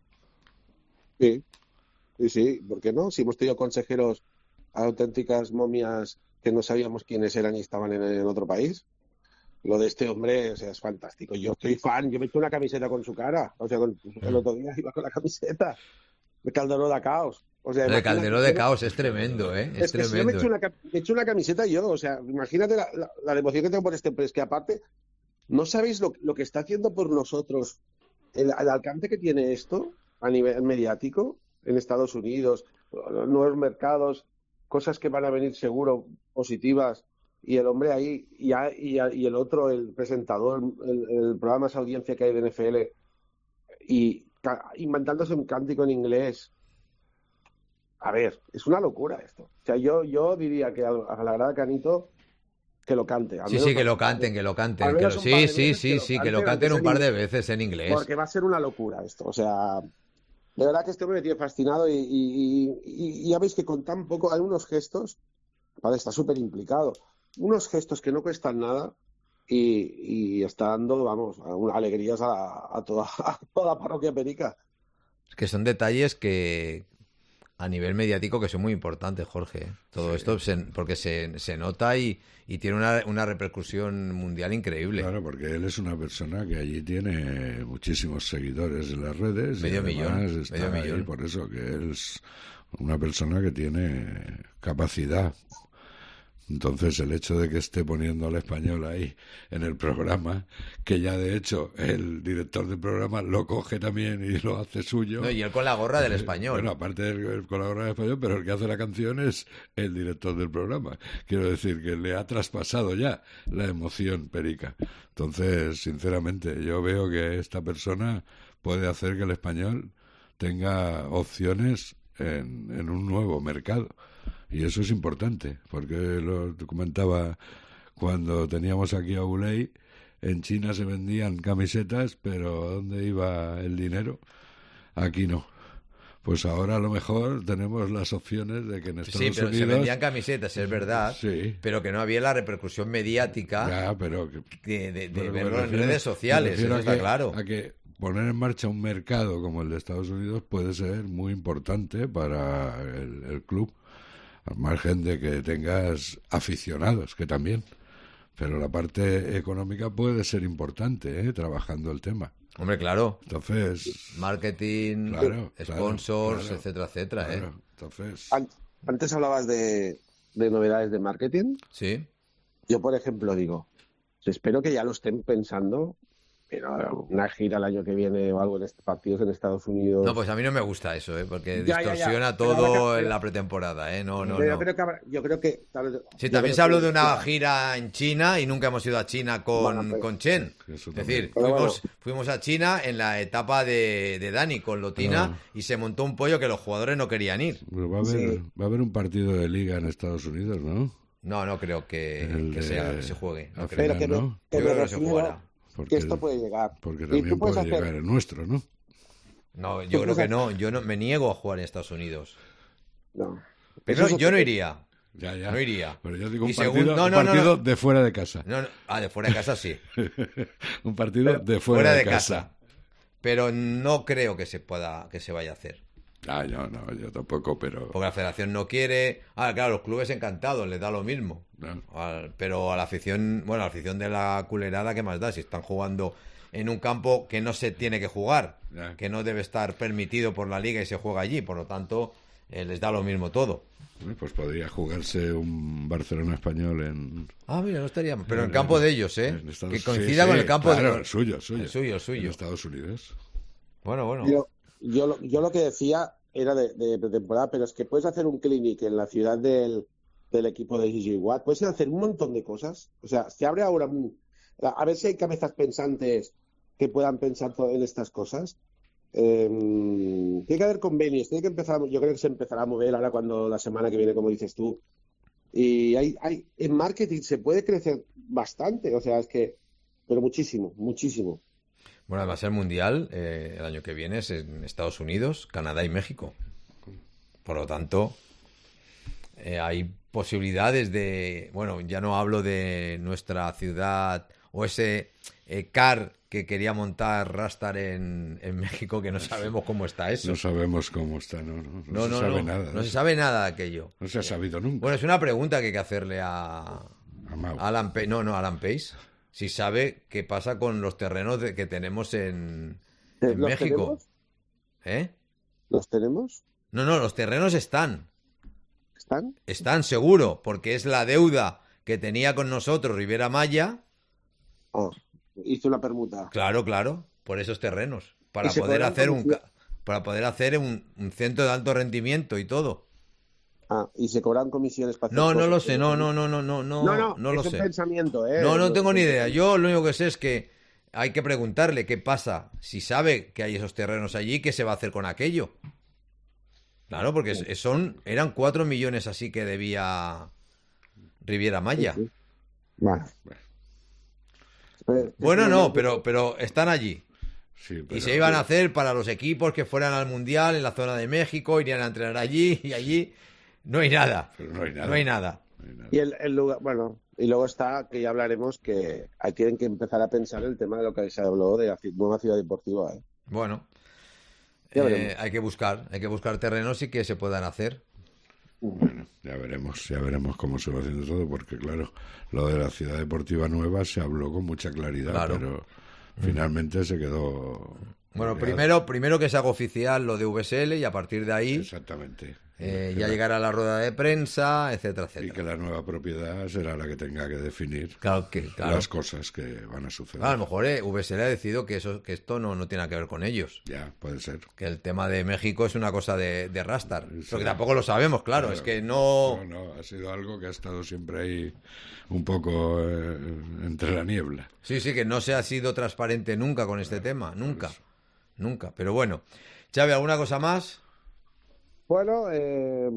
Sí, sí, sí, ¿por qué no? Si hemos tenido consejeros auténticas momias que no sabíamos quiénes eran y estaban en, en otro país. Lo de este hombre, o sea, es fantástico. Yo estoy fan, yo me he hecho una camiseta con su cara. O sea, con, el otro día iba con la camiseta de Calderó de Caos. O sea, de Calderó de Caos es tremendo, ¿eh? Es, es que tremendo. Si yo me he hecho, una, me he hecho una camiseta yo, o sea, imagínate la, la, la emoción que tengo por este hombre. Es que aparte, no sabéis lo, lo que está haciendo por nosotros, el, el alcance que tiene esto a nivel mediático en Estados Unidos, nuevos mercados, cosas que van a venir seguro positivas, y el hombre ahí y, y, y el otro, el presentador, el, el programa más audiencia que hay de N F L, y inventándose un cántico en inglés. A ver, es una locura esto. O sea, yo, yo diría que a, a la grada Canito que lo cante. Sí, sí, que lo canten, que lo canten. Que lo, sí, sí, sí, sí, que lo canten un par de veces en inglés. Porque va a ser una locura esto, o sea... De verdad que este hombre me tiene fascinado y, y, y, y ya veis que con tan poco hay unos gestos, vale, está súper implicado, unos gestos que no cuestan nada y, y está dando, vamos, alegrías a, a, toda, a toda la parroquia perica. Es que son detalles que a nivel mediático que son muy importantes, Jorge. Todo sí. esto se, porque se, se nota y, y tiene una, una repercusión mundial increíble. Claro, porque él es una persona que allí tiene muchísimos seguidores en las redes. Medio y además millón. Está medio ahí millón. Por eso que él es una persona que tiene capacidad. Entonces el hecho de que esté poniendo al Español ahí en el programa, que ya de hecho el director del programa lo coge también y lo hace suyo. No, y él con la gorra del Español. Bueno, aparte del con la gorra del Español, pero el que hace la canción es el director del programa. Quiero decir que le ha traspasado ya la emoción Perica. Entonces, sinceramente, yo veo que esta persona puede hacer que el Español tenga opciones en, en un nuevo mercado. Y eso es importante, porque lo comentaba cuando teníamos aquí a Uley, en China se vendían camisetas, pero ¿dónde iba el dinero? Aquí no. Pues ahora a lo mejor tenemos las opciones de que en Estados sí, pero Unidos... se vendían camisetas, es verdad, sí, pero que no había la repercusión mediática ya, pero que, de, de, de pero verlo en refiero, redes sociales, eso a está que, claro. A que poner en marcha un mercado como el de Estados Unidos puede ser muy importante para el, el club. Al margen de que tengas aficionados, que también. Pero la parte económica puede ser importante, ¿eh? Trabajando el tema. Hombre, claro. Entonces... Marketing, claro, sponsors, claro, etcétera, etcétera. Claro, ¿eh? Entonces... Antes hablabas de, de novedades de marketing. Sí. Yo, por ejemplo, digo, espero que ya lo estén pensando, pero una gira el año que viene o algo en este, partidos en Estados Unidos. No, pues a mí no me gusta eso, ¿eh? Porque Ya, ya, ya. distorsiona Pero todo habrá que- en la pretemporada, ¿eh? No, no, yo, no. Creo que habrá- yo creo que... Sí, yo también creo se habló que- de una gira en China y nunca hemos ido a China con, Bueno, pues, con Chen. eso Es también. decir, Pero fuimos, bueno. fuimos a China en la etapa de, de Dani con Lotina Pero- y se montó un pollo que los jugadores no querían ir. Pero va a haber, Sí. va a haber un partido de liga en Estados Unidos, ¿no? No, no creo que, El que de- sea, que se juegue. No al creo. Pero que me, ¿no? que Yo me creo que se refiero jugará. Porque, que esto puede llegar. porque Y también tú puedes puede hacer- llegar el nuestro, ¿no? No, yo creo que no. Yo no me niego a jugar en Estados Unidos. No. Pero Eso es yo no otro- iría. Ya, ya. No iría. Pero yo digo un Y partido, segundo- no, un no, no, partido no. de fuera de casa. No, no. Ah, de fuera de casa sí. Un partido de fuera, Fuera de, de casa. casa. Pero no creo que se pueda, que se vaya a hacer. Ah, yo no, yo tampoco, pero... Porque la federación no quiere. Ah, claro, los clubes encantados, les da lo mismo. No. Al- pero a la afición, bueno, a la afición de la culerada, ¿qué más da? Si están jugando en un campo que no se tiene que jugar, Ya. que no debe estar permitido por la liga y se juega allí, por lo tanto, eh, les da lo mismo todo. Bueno, pues podría jugarse un Barcelona español en... Ah, mira, no estaría mal. Pero en el campo de ellos, ¿eh? en Estados- Que coincida sí, con sí, el campo claro, de. el suyo, el suyo. El suyo, el suyo. En Estados Unidos. Bueno, bueno. Yo, yo, lo- yo lo que decía era de, de pretemporada, pero es que puedes hacer un clinic en la ciudad del, del equipo de G G Watt, puedes hacer un montón de cosas. O sea, se abre ahora un... A ver si hay cabezas pensantes que puedan pensar to- en estas cosas. Eh, tiene que haber convenios, tiene que empezar, yo creo que se empezará a mover ahora cuando la semana que viene, como dices tú. Y hay, hay, en marketing se puede crecer bastante, o sea, es que, pero muchísimo, muchísimo. Bueno, además el Mundial eh, el año que viene es en Estados Unidos, Canadá y México. Por lo tanto, eh, hay posibilidades de... Bueno, ya no hablo de nuestra ciudad o ese eh, car que quería montar Rastar en, en México, que no sabemos cómo está eso. No sabemos cómo está, no, no, no, No, se no, sabe no, nada. no de se eso. sabe nada de aquello. No se ha sabido nunca. Bueno, es una pregunta que hay que hacerle a, A Mau. a Alan Pace. No, no, a Alan Pace. Si sabe qué pasa con los terrenos de- que tenemos en, en ¿Los México. tenemos? ¿Eh? ¿Los tenemos? No, no, los terrenos están. ¿Están? Están seguro, porque es la deuda que tenía con nosotros Riviera Maya. Ah, hizo una permuta. Claro, claro, por esos terrenos. Para ¿Y se poder cobran hacer un comisión? ca- para poder hacer un, un centro de alto rendimiento y todo. Ah, y se cobran comisiones para hacer No, no cosas. lo sé, no, no, no, no, no, no, No, no, no lo es un sé. pensamiento, ¿eh? No, no tengo ni idea. Yo lo único que sé es que hay que preguntarle qué pasa. Si sabe que hay esos terrenos allí, ¿qué se va a hacer con aquello? Claro, porque es- son eran cuatro millones así que debía Riviera Maya. Vale. Bueno, no, pero, pero están allí. Sí, Y pero- se iban a hacer para los equipos que fueran al Mundial en la zona de México, irían a entrenar allí y allí no hay nada. Pero no hay nada. No hay nada. Y el, el lugar, bueno, y luego está, que ya hablaremos, que ahí tienen que empezar a pensar el tema de lo que se habló de la ci- nueva ciudad deportiva. ¿eh? Bueno, Ya eh, veremos. hay que buscar, hay que buscar terrenos y que se puedan hacer. Bueno, ya veremos, ya veremos cómo se va haciendo todo, porque claro, lo de la ciudad deportiva nueva se habló con mucha claridad, Claro. pero finalmente se quedó... Bueno, bloqueado. primero, primero que se haga oficial lo de V S L y a partir de ahí Exactamente. Eh, ya llegará la rueda de prensa, etcétera, etcétera. Y que la nueva propiedad será la que tenga que definir claro que, claro. las cosas que van a suceder. Claro, a lo mejor eh, V S L ha decidido que eso, que esto no, no tiene que ver con ellos. Ya, puede ser. Que el tema de México es una cosa de, de Rastar. Sí. Porque tampoco lo sabemos, claro, claro. Es que no... no... No, ha sido algo que ha estado siempre ahí un poco eh, entre la niebla. Sí, sí, que no se ha sido transparente nunca con este tema, nunca, nunca. Pero bueno, Xavi, ¿alguna cosa más? Bueno, eh,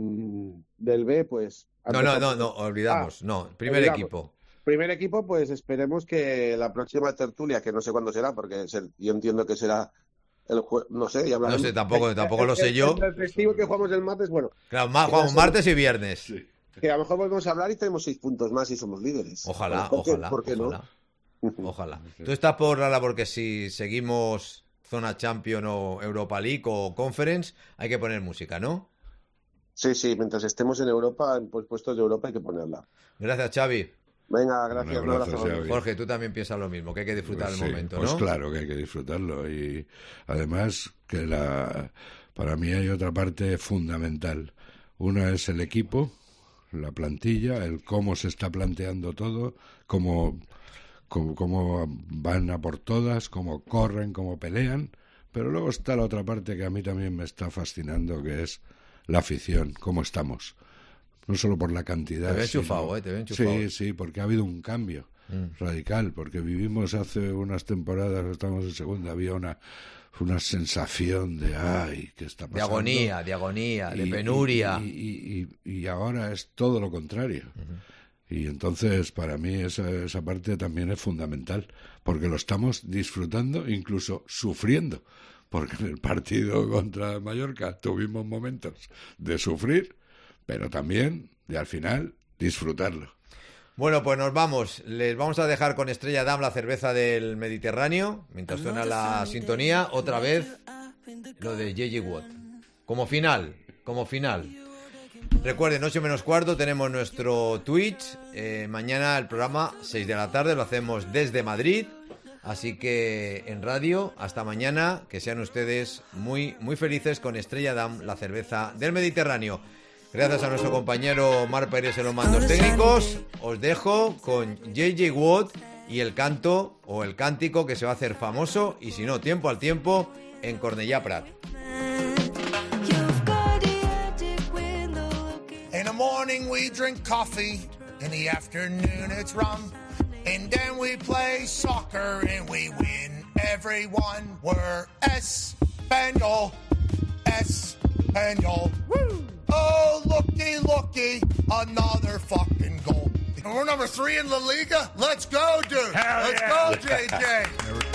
del B, pues... No, no, no, no, olvidamos, ah, no, primer olvidamos. equipo. Primer equipo, pues esperemos que la próxima tertulia, que no sé cuándo será, porque es el, yo entiendo que será el jueves, no sé, ya hablaremos. No sé, tampoco, tampoco lo sé yo. El festivo que jugamos el martes, bueno. Claro, ma, jugamos martes y viernes. Sí. Que a lo mejor volvemos a hablar y tenemos seis puntos más y somos líderes. Ojalá, ¿Por qué, ojalá, ¿por qué ojalá. no? Ojalá. ¿Tú estás por Rala porque si seguimos zona Champions o Europa League o Conference, hay que poner música, ¿no? Sí, sí, mientras estemos en Europa, en puestos de Europa hay que ponerla. Gracias, Xavi. Venga, gracias. Un abrazo, un abrazo. Jorge, tú también piensas lo mismo, que hay que disfrutar pues el sí, momento, ¿no? Pues claro que hay que disfrutarlo. Y además que la para mí hay otra parte fundamental. Una es el equipo, la plantilla, el cómo se está planteando todo, cómo, cómo, cómo van a por todas, cómo corren, cómo pelean. Pero luego está la otra parte que a mí también me está fascinando, que es la afición, cómo estamos. No solo por la cantidad. Te veo sino... enchufado, ¿eh? Te veo enchufado. Sí, sí, porque ha habido un cambio mm. radical, porque vivimos hace unas temporadas, estamos en segunda, había una, una sensación de, ay, ¿qué está pasando? De agonía, de agonía, y, de penuria. Y, y, y, y ahora es todo lo contrario. Uh-huh. Y entonces, para mí, esa, esa parte también es fundamental, porque lo estamos disfrutando, incluso sufriendo. Porque en el partido contra Mallorca tuvimos momentos de sufrir, pero también, de al final, disfrutarlo. Bueno, pues nos vamos. Les vamos a dejar con Estrella Damm, la cerveza del Mediterráneo, mientras suena la sintonía. Otra vez, lo de J J Watt. Como final, como final. Recuerden, ocho menos cuarto, tenemos nuestro Twitch. Eh, mañana el programa, seis de la tarde, lo hacemos desde Madrid. Así que en radio, hasta mañana, que sean ustedes muy, muy felices con Estrella Damm, la cerveza del Mediterráneo. Gracias a nuestro compañero Mar Pérez en los mandos técnicos. Os dejo con J J Watt y el canto o el cántico que se va a hacer famoso, y si no, tiempo al tiempo, en Cornellà Prat. In the morning we drink coffee, in the afternoon it's rum. And then we play soccer and we win everyone. We're Espanol, Espanol. Woo! Oh, looky, looky, another fucking goal. And we're number three in La Liga. Let's go, dude. Hell Let's yeah. go, J J.